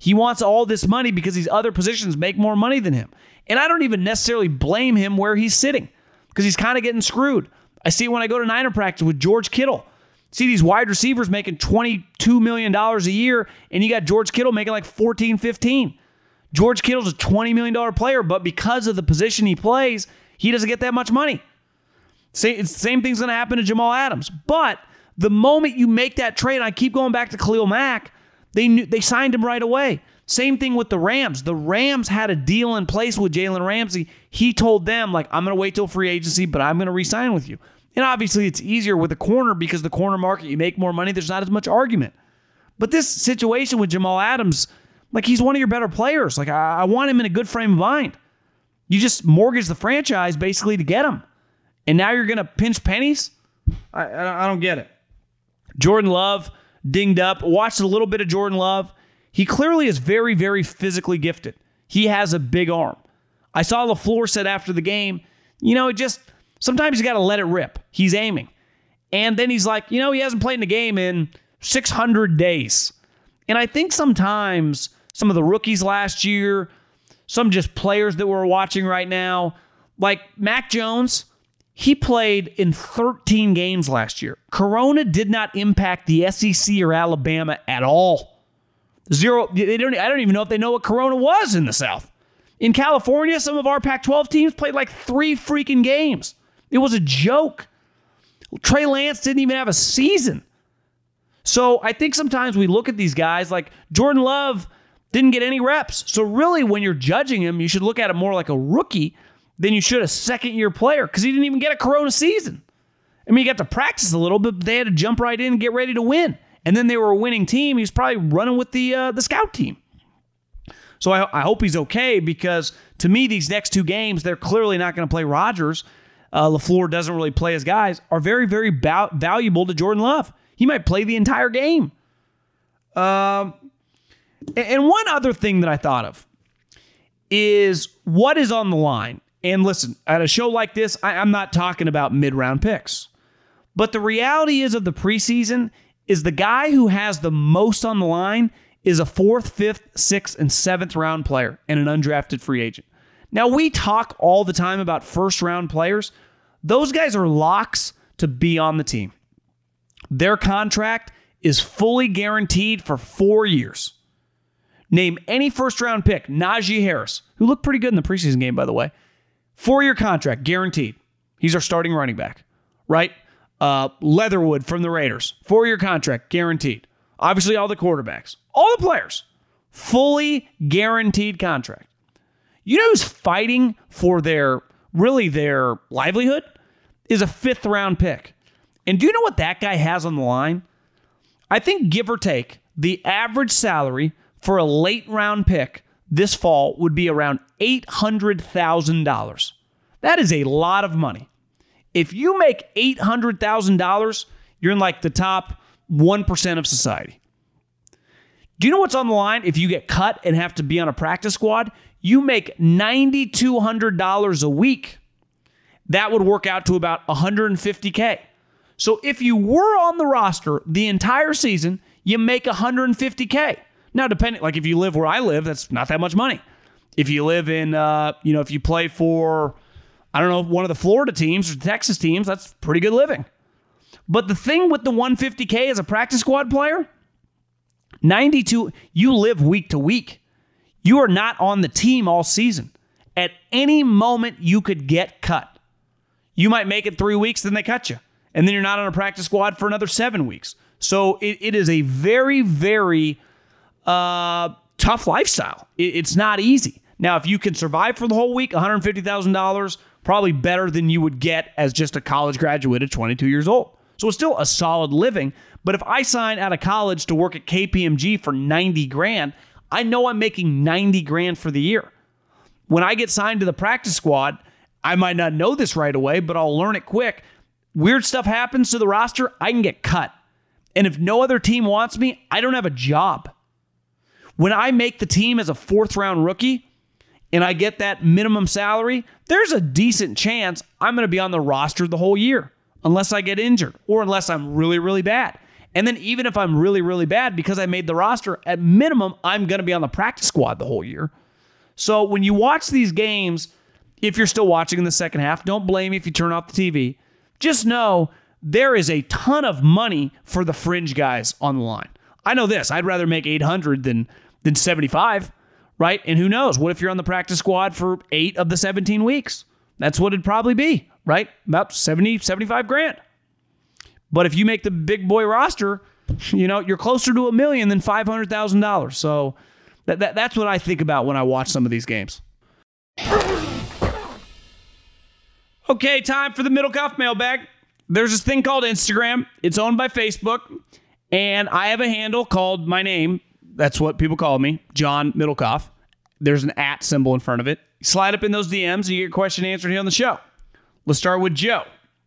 He wants all this money because these other positions make more money than him. And I don't even necessarily blame him where he's sitting because he's kind of getting screwed. I see it when I go to Niner practice with George Kittle. See these wide receivers making $22 million a year, and you got George Kittle making like $14, $15. George Kittle's a $20 million player, but because of the position he plays, he doesn't get that much money. Same thing's going to happen to Jamal Adams. But the moment you make that trade, and I keep going back to Khalil Mack, they signed him right away. Same thing with the Rams. The Rams had a deal in place with Jalen Ramsey. He told them, like, I'm going to wait till free agency, but I'm going to re-sign with you. And obviously it's easier with the corner because the corner market, you make more money. There's not as much argument. But this situation with Jamal Adams, like, he's one of your better players. Like, I want him in a good frame of mind. You just mortgage the franchise basically to get him. And now you're going to pinch pennies? I don't get it. Jordan Love, dinged up. Watched a little bit of Jordan Love. He clearly is very, very physically gifted. He has a big arm. I saw LaFleur said after the game, sometimes you got to let it rip. He's aiming. And then he's like, he hasn't played in a game in 600 days. And I think sometimes some of the rookies last year, some just players that we're watching right now, like Mac Jones, he played in 13 games last year. Corona did not impact the SEC or Alabama at all. Zero. I don't even know if they know what Corona was in the South. In California, some of our Pac-12 teams played like 3 freaking games. It was a joke. Trey Lance didn't even have a season. So I think sometimes we look at these guys like Jordan Love didn't get any reps. So really, when you're judging him, you should look at him more like a rookie than you should a second-year player because he didn't even get a Corona season. I mean, he got to practice a little bit, but they had to jump right in and get ready to win. And then they were a winning team. He's probably running with the scout team. So I hope he's okay because, to me, these next 2 games, they're clearly not going to play Rodgers. LaFleur doesn't really play his guys, are very, very valuable to Jordan Love. He might play the entire game. And one other thing that I thought of is what is on the line. And listen, at a show like this, I'm not talking about mid-round picks. But the reality is of the preseason is the guy who has the most on the line is a 4th, 5th, 6th, and 7th round player and an undrafted free agent. Now, we talk all the time about first-round players. Those guys are locks to be on the team. Their contract is fully guaranteed for 4 years. Name any first-round pick, Najee Harris, who looked pretty good in the preseason game, by the way. 4-year contract, guaranteed. He's our starting running back, right? Leatherwood from the Raiders, 4-year contract, guaranteed. Obviously, all the quarterbacks, all the players, fully guaranteed contract. You know who's fighting for their livelihood? Is a 5th round pick. And do you know what that guy has on the line? I think, give or take, the average salary for a late round pick this fall would be around $800,000. That is a lot of money. If you make $800,000, you're in like the top 1% of society. Do you know what's on the line if you get cut and have to be on a practice squad? You make $9,200 a week. That would work out to about $150K. So if you were on the roster the entire season, you make $150K. Now, depending, like if you live where I live, that's not that much money. If you live in, if you play for, one of the Florida teams or Texas teams, that's pretty good living. But the thing with the $150K as a practice squad player, 92, you live week to week. You are not on the team all season. At any moment, you could get cut. You might make it 3 weeks, then they cut you. And then you're not on a practice squad for another 7 weeks. So it is a very, very tough lifestyle. It's not easy. Now, if you can survive for the whole week, $150,000, probably better than you would get as just a college graduate at 22 years old. So it's still a solid living. But if I sign out of college to work at KPMG for $90,000, I know I'm making $90,000 for the year. When I get signed to the practice squad, I might not know this right away, but I'll learn it quick. Weird stuff happens to the roster, I can get cut. And if no other team wants me, I don't have a job. When I make the team as a 4th round rookie and I get that minimum salary, there's a decent chance I'm going to be on the roster the whole year unless I get injured or unless I'm really, really bad. And then even if I'm really, really bad because I made the roster, at minimum, I'm going to be on the practice squad the whole year. So when you watch these games, if you're still watching in the second half, don't blame me if you turn off the TV. Just know there is a ton of money for the fringe guys on the line. I know this. I'd rather make 800 than 75, right? And who knows? What if you're on the practice squad for 8 of the 17 weeks? That's what it'd probably be, right? About 70, 75 grand. But if you make the big boy roster, you're closer to $1 million than $500,000. So that's what I think about when I watch some of these games. Okay, time for the Middlekauff mailbag. There's this thing called Instagram. It's owned by Facebook. And I have a handle called my name. That's what people call me, John Middlekauff. There's an @ symbol in front of it. Slide up in those DMs and you get your question answered here on the show. Let's start with Joe.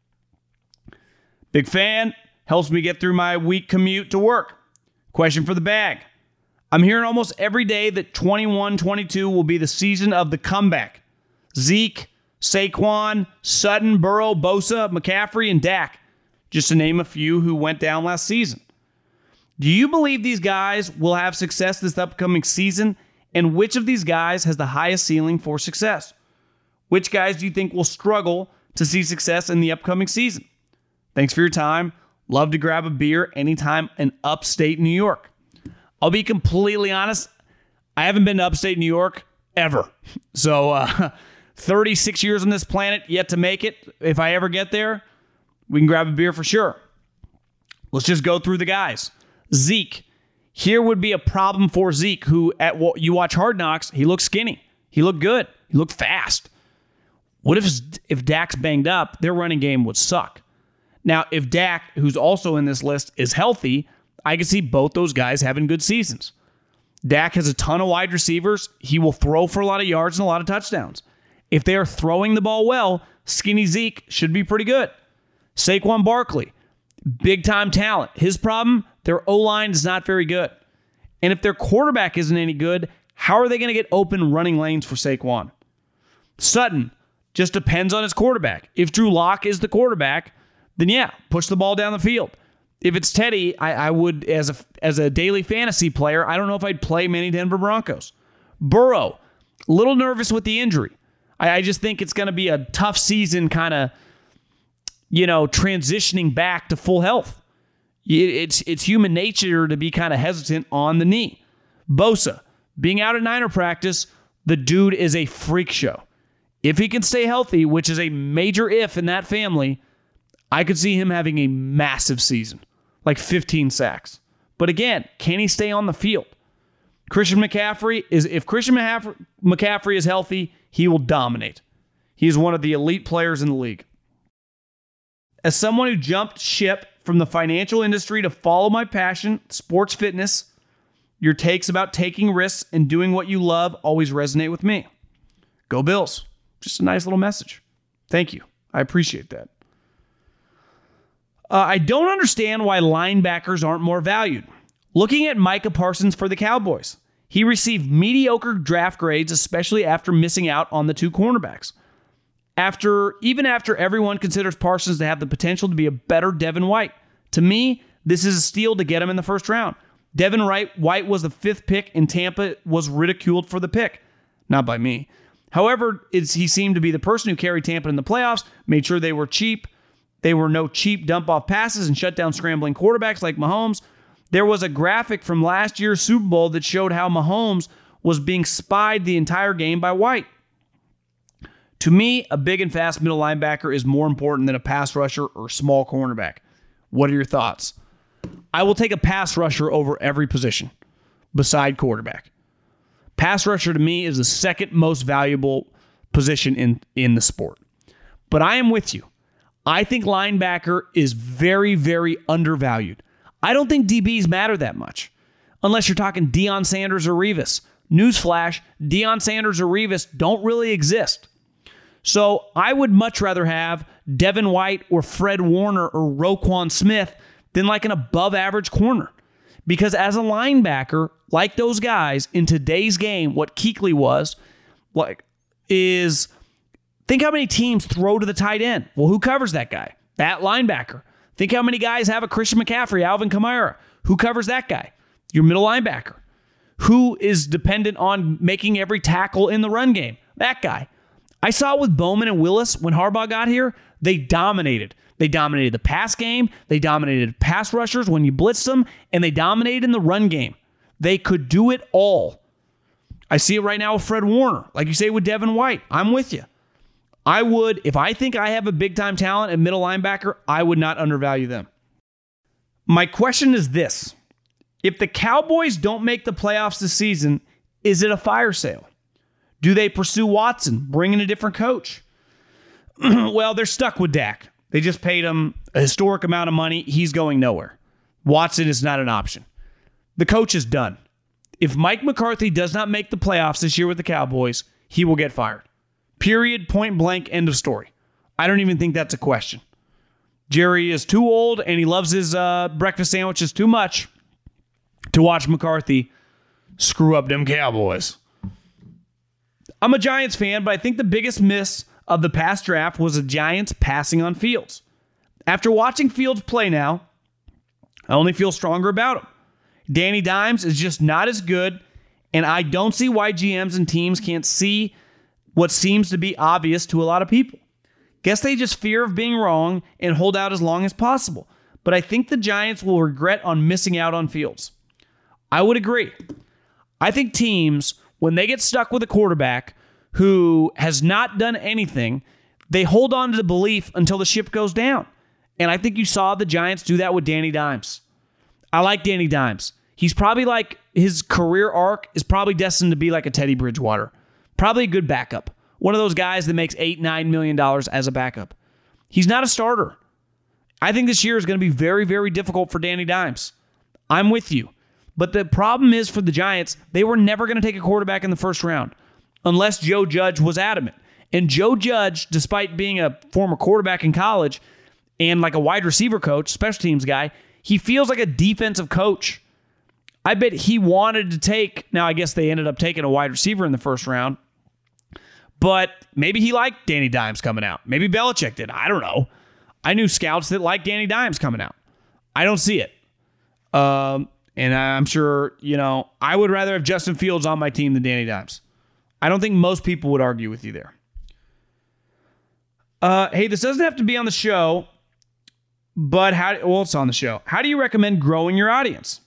Big fan, helps me get through my week commute to work. Question for the bag. I'm hearing almost every day that 21-22 will be the season of the comeback. Zeke, Saquon, Sutton, Burrow, Bosa, McCaffrey, and Dak, just to name a few who went down last season. Do you believe these guys will have success this upcoming season? And which of these guys has the highest ceiling for success? Which guys do you think will struggle to see success in the upcoming season? Thanks for your time. Love to grab a beer anytime in upstate New York. I'll be completely honest. I haven't been to upstate New York ever. So 36 years on this planet, yet to make it. If I ever get there, we can grab a beer for sure. Let's just go through the guys. Zeke. Here would be a problem for Zeke, who you watch Hard Knocks, he looks skinny. He looked good. He looked fast. What if Dak's banged up, their running game would suck. Now, if Dak, who's also in this list, is healthy, I can see both those guys having good seasons. Dak has a ton of wide receivers. He will throw for a lot of yards and a lot of touchdowns. If they are throwing the ball well, skinny Zeke should be pretty good. Saquon Barkley, big-time talent. His problem, their O-line is not very good. And if their quarterback isn't any good, how are they going to get open running lanes for Saquon? Sutton, just depends on his quarterback. If Drew Lock is the quarterback, then yeah, push the ball down the field. If it's Teddy, I would, as a daily fantasy player, I don't know if I'd play many Denver Broncos. Burrow, a little nervous with the injury. I just think it's going to be a tough season kind of, transitioning back to full health. It's human nature to be kind of hesitant on the knee. Bosa, being out at Niner practice, the dude is a freak show. If he can stay healthy, which is a major if in that family, I could see him having a massive season, like 15 sacks. But again, can he stay on the field? Christian McCaffrey if Christian McCaffrey is healthy, he will dominate. He is one of the elite players in the league. As someone who jumped ship from the financial industry to follow my passion, sports fitness, your takes about taking risks and doing what you love always resonate with me. Go Bills. Just a nice little message. Thank you. I appreciate that. I don't understand why linebackers aren't more valued. Looking at Micah Parsons for the Cowboys, he received mediocre draft grades, especially after missing out on the 2 cornerbacks. Even after everyone considers Parsons to have the potential to be a better Devin White. To me, this is a steal to get him in the first round. Devin White was the 5th pick, and Tampa was ridiculed for the pick. Not by me. However, he seemed to be the person who carried Tampa in the playoffs, made sure they were cheap. They were no cheap dump-off passes and shut down scrambling quarterbacks like Mahomes. There was a graphic from last year's Super Bowl that showed how Mahomes was being spied the entire game by White. To me, a big and fast middle linebacker is more important than a pass rusher or small cornerback. What are your thoughts? I will take a pass rusher over every position beside quarterback. Pass rusher to me is the second most valuable position in the sport. But I am with you. I think linebacker is very, very undervalued. I don't think DBs matter that much. Unless you're talking Deion Sanders or Revis. Newsflash, Deion Sanders or Revis don't really exist. So I would much rather have Devin White or Fred Warner or Roquan Smith than like an above-average corner. Because as a linebacker, like those guys, in today's game, what Kuechly was, is think how many teams throw to the tight end. Well, who covers that guy? That linebacker. Think how many guys have a Christian McCaffrey, Alvin Kamara. Who covers that guy? Your middle linebacker. Who is dependent on making every tackle in the run game? That guy. I saw it with Bowman and Willis when Harbaugh got here. They dominated. They dominated the pass game. They dominated pass rushers when you blitzed them. And they dominated in the run game. They could do it all. I see it right now with Fred Warner. Like you say with Devin White. I'm with you. I would, if I think I have a big-time talent at middle linebacker, I would not undervalue them. My question is this. If the Cowboys don't make the playoffs this season, is it a fire sale? Do they pursue Watson, bring in a different coach? Well, they're stuck with Dak. They just paid him a historic amount of money. He's going nowhere. Watson is not an option. The coach is done. If Mike McCarthy does not make the playoffs this year with the Cowboys, he will get fired. Period, point blank, end of story. I don't even think that's a question. Jerry is too old and he loves his breakfast sandwiches too much to watch McCarthy screw up them Cowboys. I'm a Giants fan, but I think the biggest miss of the past draft was the Giants passing on Fields. After watching Fields play now, I only feel stronger about him. Danny Dimes is just not as good, and I don't see why GMs and teams can't see what seems to be obvious to a lot of people. Guess they just fear of being wrong and hold out as long as possible. But I think the Giants will regret on missing out on Fields. I would agree. I think teams, when they get stuck with a quarterback who has not done anything, they hold on to the belief until the ship goes down. And I think you saw the Giants do that with Danny Dimes. I like Danny Dimes. He's probably like, his career arc is probably destined to be like a Teddy Bridgewater. Probably a good backup. One of those guys that makes $8-9 million as a backup. He's not a starter. I think this year is going to be very, very difficult for Danny Dimes. I'm with you. But the problem is for the Giants, they were never going to take a quarterback in the first round unless Joe Judge was adamant. And Joe Judge, despite being a former quarterback in college and like a wide receiver coach, special teams guy, he feels like a defensive coach. I bet he wanted to take, now I guess they ended up taking a wide receiver in the first round, but maybe he liked Danny Dimes coming out. Maybe Belichick did. I don't know. I knew scouts that liked Danny Dimes coming out. I don't see it. And I'm sure, I would rather have Justin Fields on my team than Danny Dimes. I don't think most people would argue with you there. Hey, this doesn't have to be on the show, but it's on the show. How do you recommend growing your audience?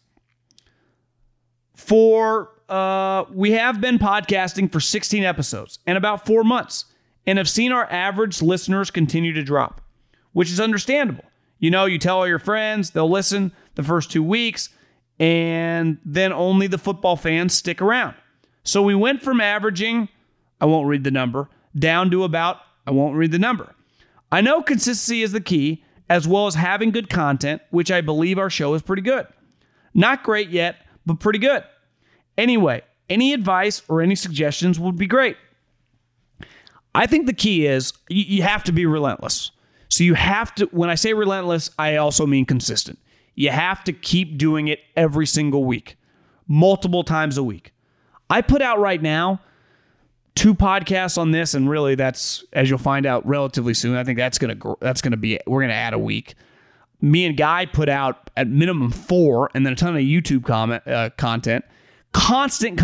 We have been podcasting for 16 episodes and about 4 months and have seen our average listeners continue to drop, which is understandable. You tell all your friends, they'll listen the first 2 weeks, and then only the football fans stick around. So we went from averaging, I won't read the number, down to about, I won't read the number. I know consistency is the key, as well as having good content, which I believe our show is pretty good. Not great yet, but pretty good. Anyway, any advice or any suggestions would be great. I think the key is you have to be relentless. So you have to, when I say relentless, I also mean consistent. You have to keep doing it every single week, multiple times a week. I put out right now 2 podcasts on this, and really that's, as you'll find out relatively soon, I think that's going to be, we're going to add a week. Me and Guy put out at minimum 4 and then a ton of YouTube content. Constant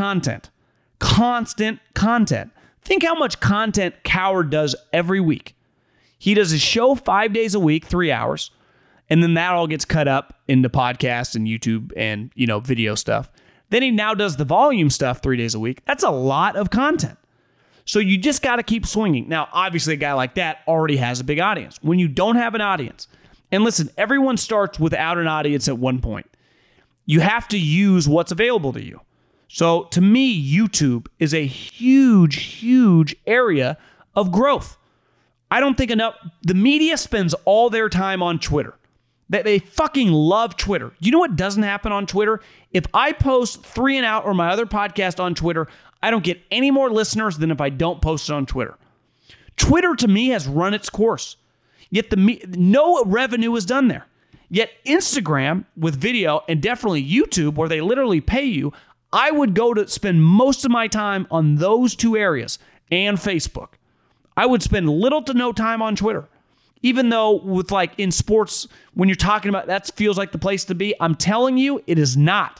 content. Think how much content Coward does every week. He does his show 5 days a week, 3 hours, and then that all gets cut up into podcasts and YouTube and, video stuff. Then he now does the volume stuff 3 days a week. That's a lot of content. So you just got to keep swinging. Now, obviously, a guy like that already has a big audience. When you don't have an audience, and listen, everyone starts without an audience at one point. You have to use what's available to you. So to me, YouTube is a huge, huge area of growth. I don't think enough. The media spends all their time on Twitter. They fucking love Twitter. You know what doesn't happen on Twitter? If I post 3 and Out or my other podcast on Twitter, I don't get any more listeners than if I don't post it on Twitter. Twitter, to me, has run its course. Yet no revenue is done there. Yet Instagram with video, and definitely YouTube, where they literally pay you, I would go to spend most of my time on those 2 areas, and Facebook. I would spend little to no time on Twitter. Even though with like in sports, when you're talking about that feels like the place to be, I'm telling you, it is not.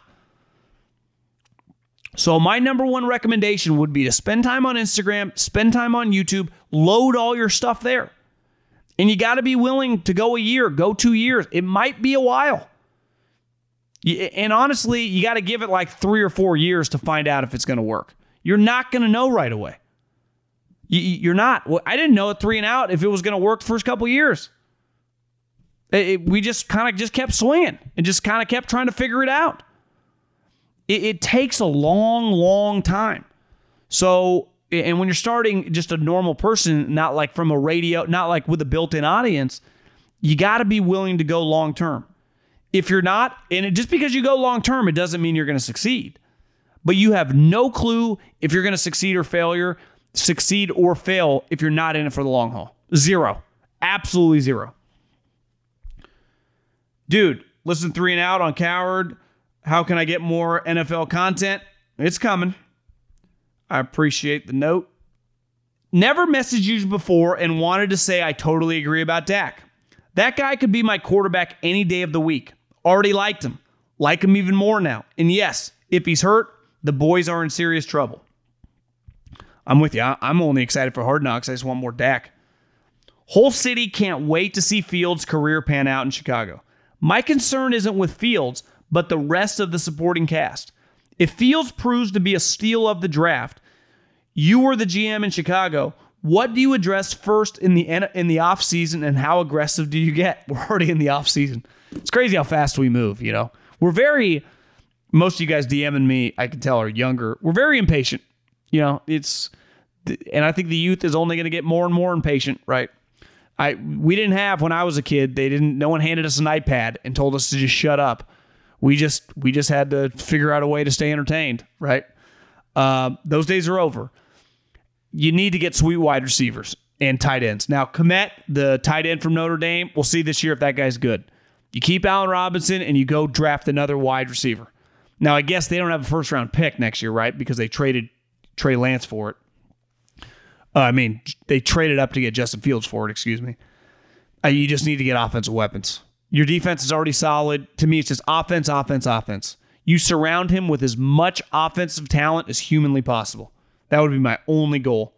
So my number one recommendation would be to spend time on Instagram, spend time on YouTube, load all your stuff there. And you got to be willing to go a year, go 2 years. It might be a while. And honestly, you got to give it like 3 or 4 years to find out if it's going to work. You're not going to know right away. You're not. Well, I didn't know at 3 and Out if it was going to work the first couple of years. We just kind of just kept swinging and just kind of kept trying to figure it out. It takes a long, long time. So, and when you're starting just a normal person, not like from a radio, not like with a built-in audience, you got to be willing to go long-term. If you're not, and just because you go long-term, it doesn't mean you're going to succeed. But you have no clue if you're going to succeed or fail if you're not in it for the long haul. Zero. Absolutely zero. Dude, listen 3 and Out on Cowherd. How can I get more NFL content? It's coming. I appreciate the note. Never messaged you before and wanted to say I totally agree about Dak. That guy could be my quarterback any day of the week. Already liked him. Like him even more now. And yes, if he's hurt, the boys are in serious trouble. I'm with you. I'm only excited for Hard Knocks. I just want more Dak. Whole city can't wait to see Fields' career pan out in Chicago. My concern isn't with Fields, but the rest of the supporting cast. If Fields proves to be a steal of the draft, you were the GM in Chicago, what do you address first in the offseason, and how aggressive do you get? We're already in the offseason. It's crazy how fast we move, you know. Most of you guys DMing me, I can tell, are younger. We're very impatient. You know, and I think the youth is only going to get more and more impatient, right? We didn't have, when I was a kid, no one handed us an iPad and told us to just shut up. We just had to figure out a way to stay entertained, right? Those days are over. You need to get sweet wide receivers and tight ends. Now, Kmet, the tight end from Notre Dame, we'll see this year if that guy's good. You keep Allen Robinson and you go draft another wide receiver. Now, I guess they don't have a first-round pick next year, right? Because they traded Trey Lance for it. They traded up to get Justin Fields for it, excuse me. You just need to get offensive weapons. Your defense is already solid. To me, it's just offense, offense, offense. You surround him with as much offensive talent as humanly possible. That would be my only goal.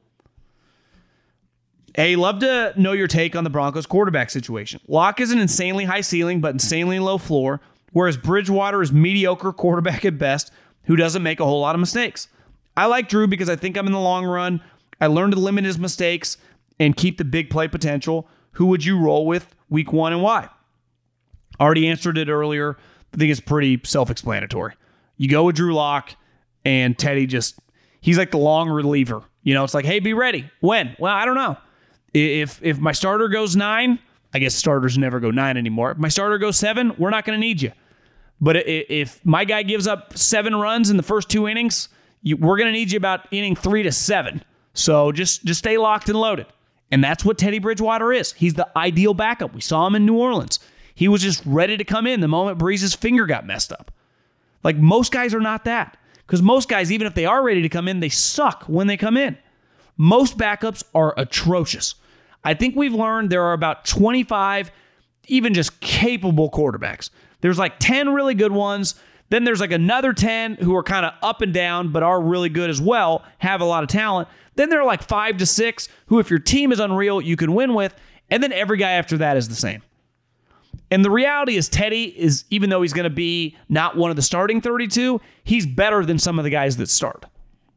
Hey, love to know your take on the Broncos quarterback situation. Locke is an insanely high ceiling, but insanely low floor, whereas Bridgewater is mediocre quarterback at best, who doesn't make a whole lot of mistakes. I like Drew because I think I'm in the long run. I learned to limit his mistakes and keep the big play potential. Who would you roll with week 1 and why? Already answered it earlier. I think it's pretty self-explanatory. You go with Drew Lock, and Teddy he's like the long reliever. You know, it's like, hey, be ready. When? Well, I don't know. If my starter goes 9, I guess starters never go 9 anymore. If my starter goes 7, we're not going to need you. But if my guy gives up 7 runs in the first 2 innings, we're going to need you about inning 3 to 7. So just stay locked and loaded. And that's what Teddy Bridgewater is. He's the ideal backup. We saw him in New Orleans. He was just ready to come in the moment Breeze's finger got messed up. Like, most guys are not that. Because most guys, even if they are ready to come in, they suck when they come in. Most backups are atrocious. I think we've learned there are about 25 even just capable quarterbacks. There's like 10 really good ones. Then there's like another 10 who are kind of up and down but are really good as well, have a lot of talent. Then there are like 5 to 6 who, if your team is unreal, you can win with. And then every guy after that is the same. And the reality is Teddy is, even though he's going to be not one of the starting 32, he's better than some of the guys that start.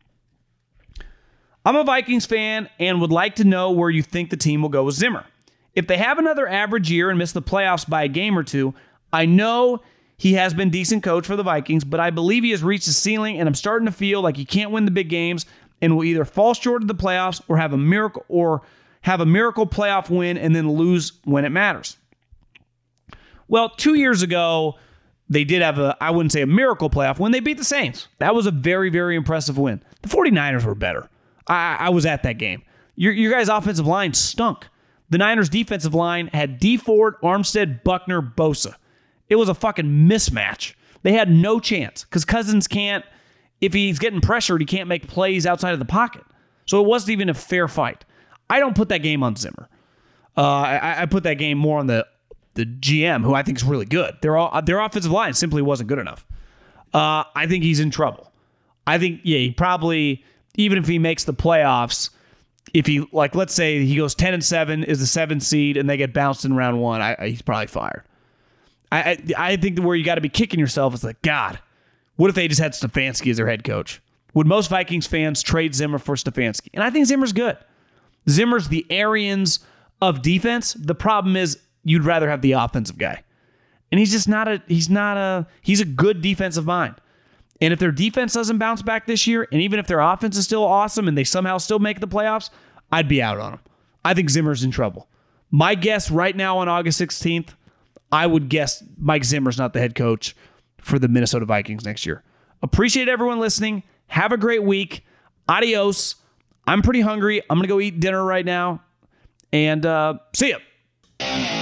I'm a Vikings fan and would like to know where you think the team will go with Zimmer. If they have another average year and miss the playoffs by a game or 2, I know he has been a decent coach for the Vikings, but I believe he has reached the ceiling, and I'm starting to feel like he can't win the big games and will either fall short of the playoffs or have a miracle playoff win and then lose when it matters. Well, 2 years ago, they did have I wouldn't say a miracle playoff win. They beat the Saints. That was a very, very impressive win. The 49ers were better. I was at that game. Your guys' offensive line stunk. The Niners' defensive line had D Ford, Armstead, Buckner, Bosa. It was a fucking mismatch. They had no chance because Cousins can't, if he's getting pressured, he can't make plays outside of the pocket. So it wasn't even a fair fight. I don't put that game on Zimmer. I put that game more on the GM, who I think is really good. Their offensive line simply wasn't good enough. I think he's in trouble. I think, he probably, even if he makes the playoffs, if he, let's say he goes 10-7, is the 7th seed, and they get bounced in round 1, he's probably fired. I think where you got to be kicking yourself is God, what if they just had Stefanski as their head coach? Would most Vikings fans trade Zimmer for Stefanski? And I think Zimmer's good. Zimmer's the Arians of defense. The problem is you'd rather have the offensive guy. And he's just he's a good defensive mind. And if their defense doesn't bounce back this year, and even if their offense is still awesome and they somehow still make the playoffs, I'd be out on them. I think Zimmer's in trouble. My guess right now on August 16th, I would guess Mike Zimmer's not the head coach for the Minnesota Vikings next year. Appreciate everyone listening. Have a great week. Adios. I'm pretty hungry. I'm going to go eat dinner right now. And see ya.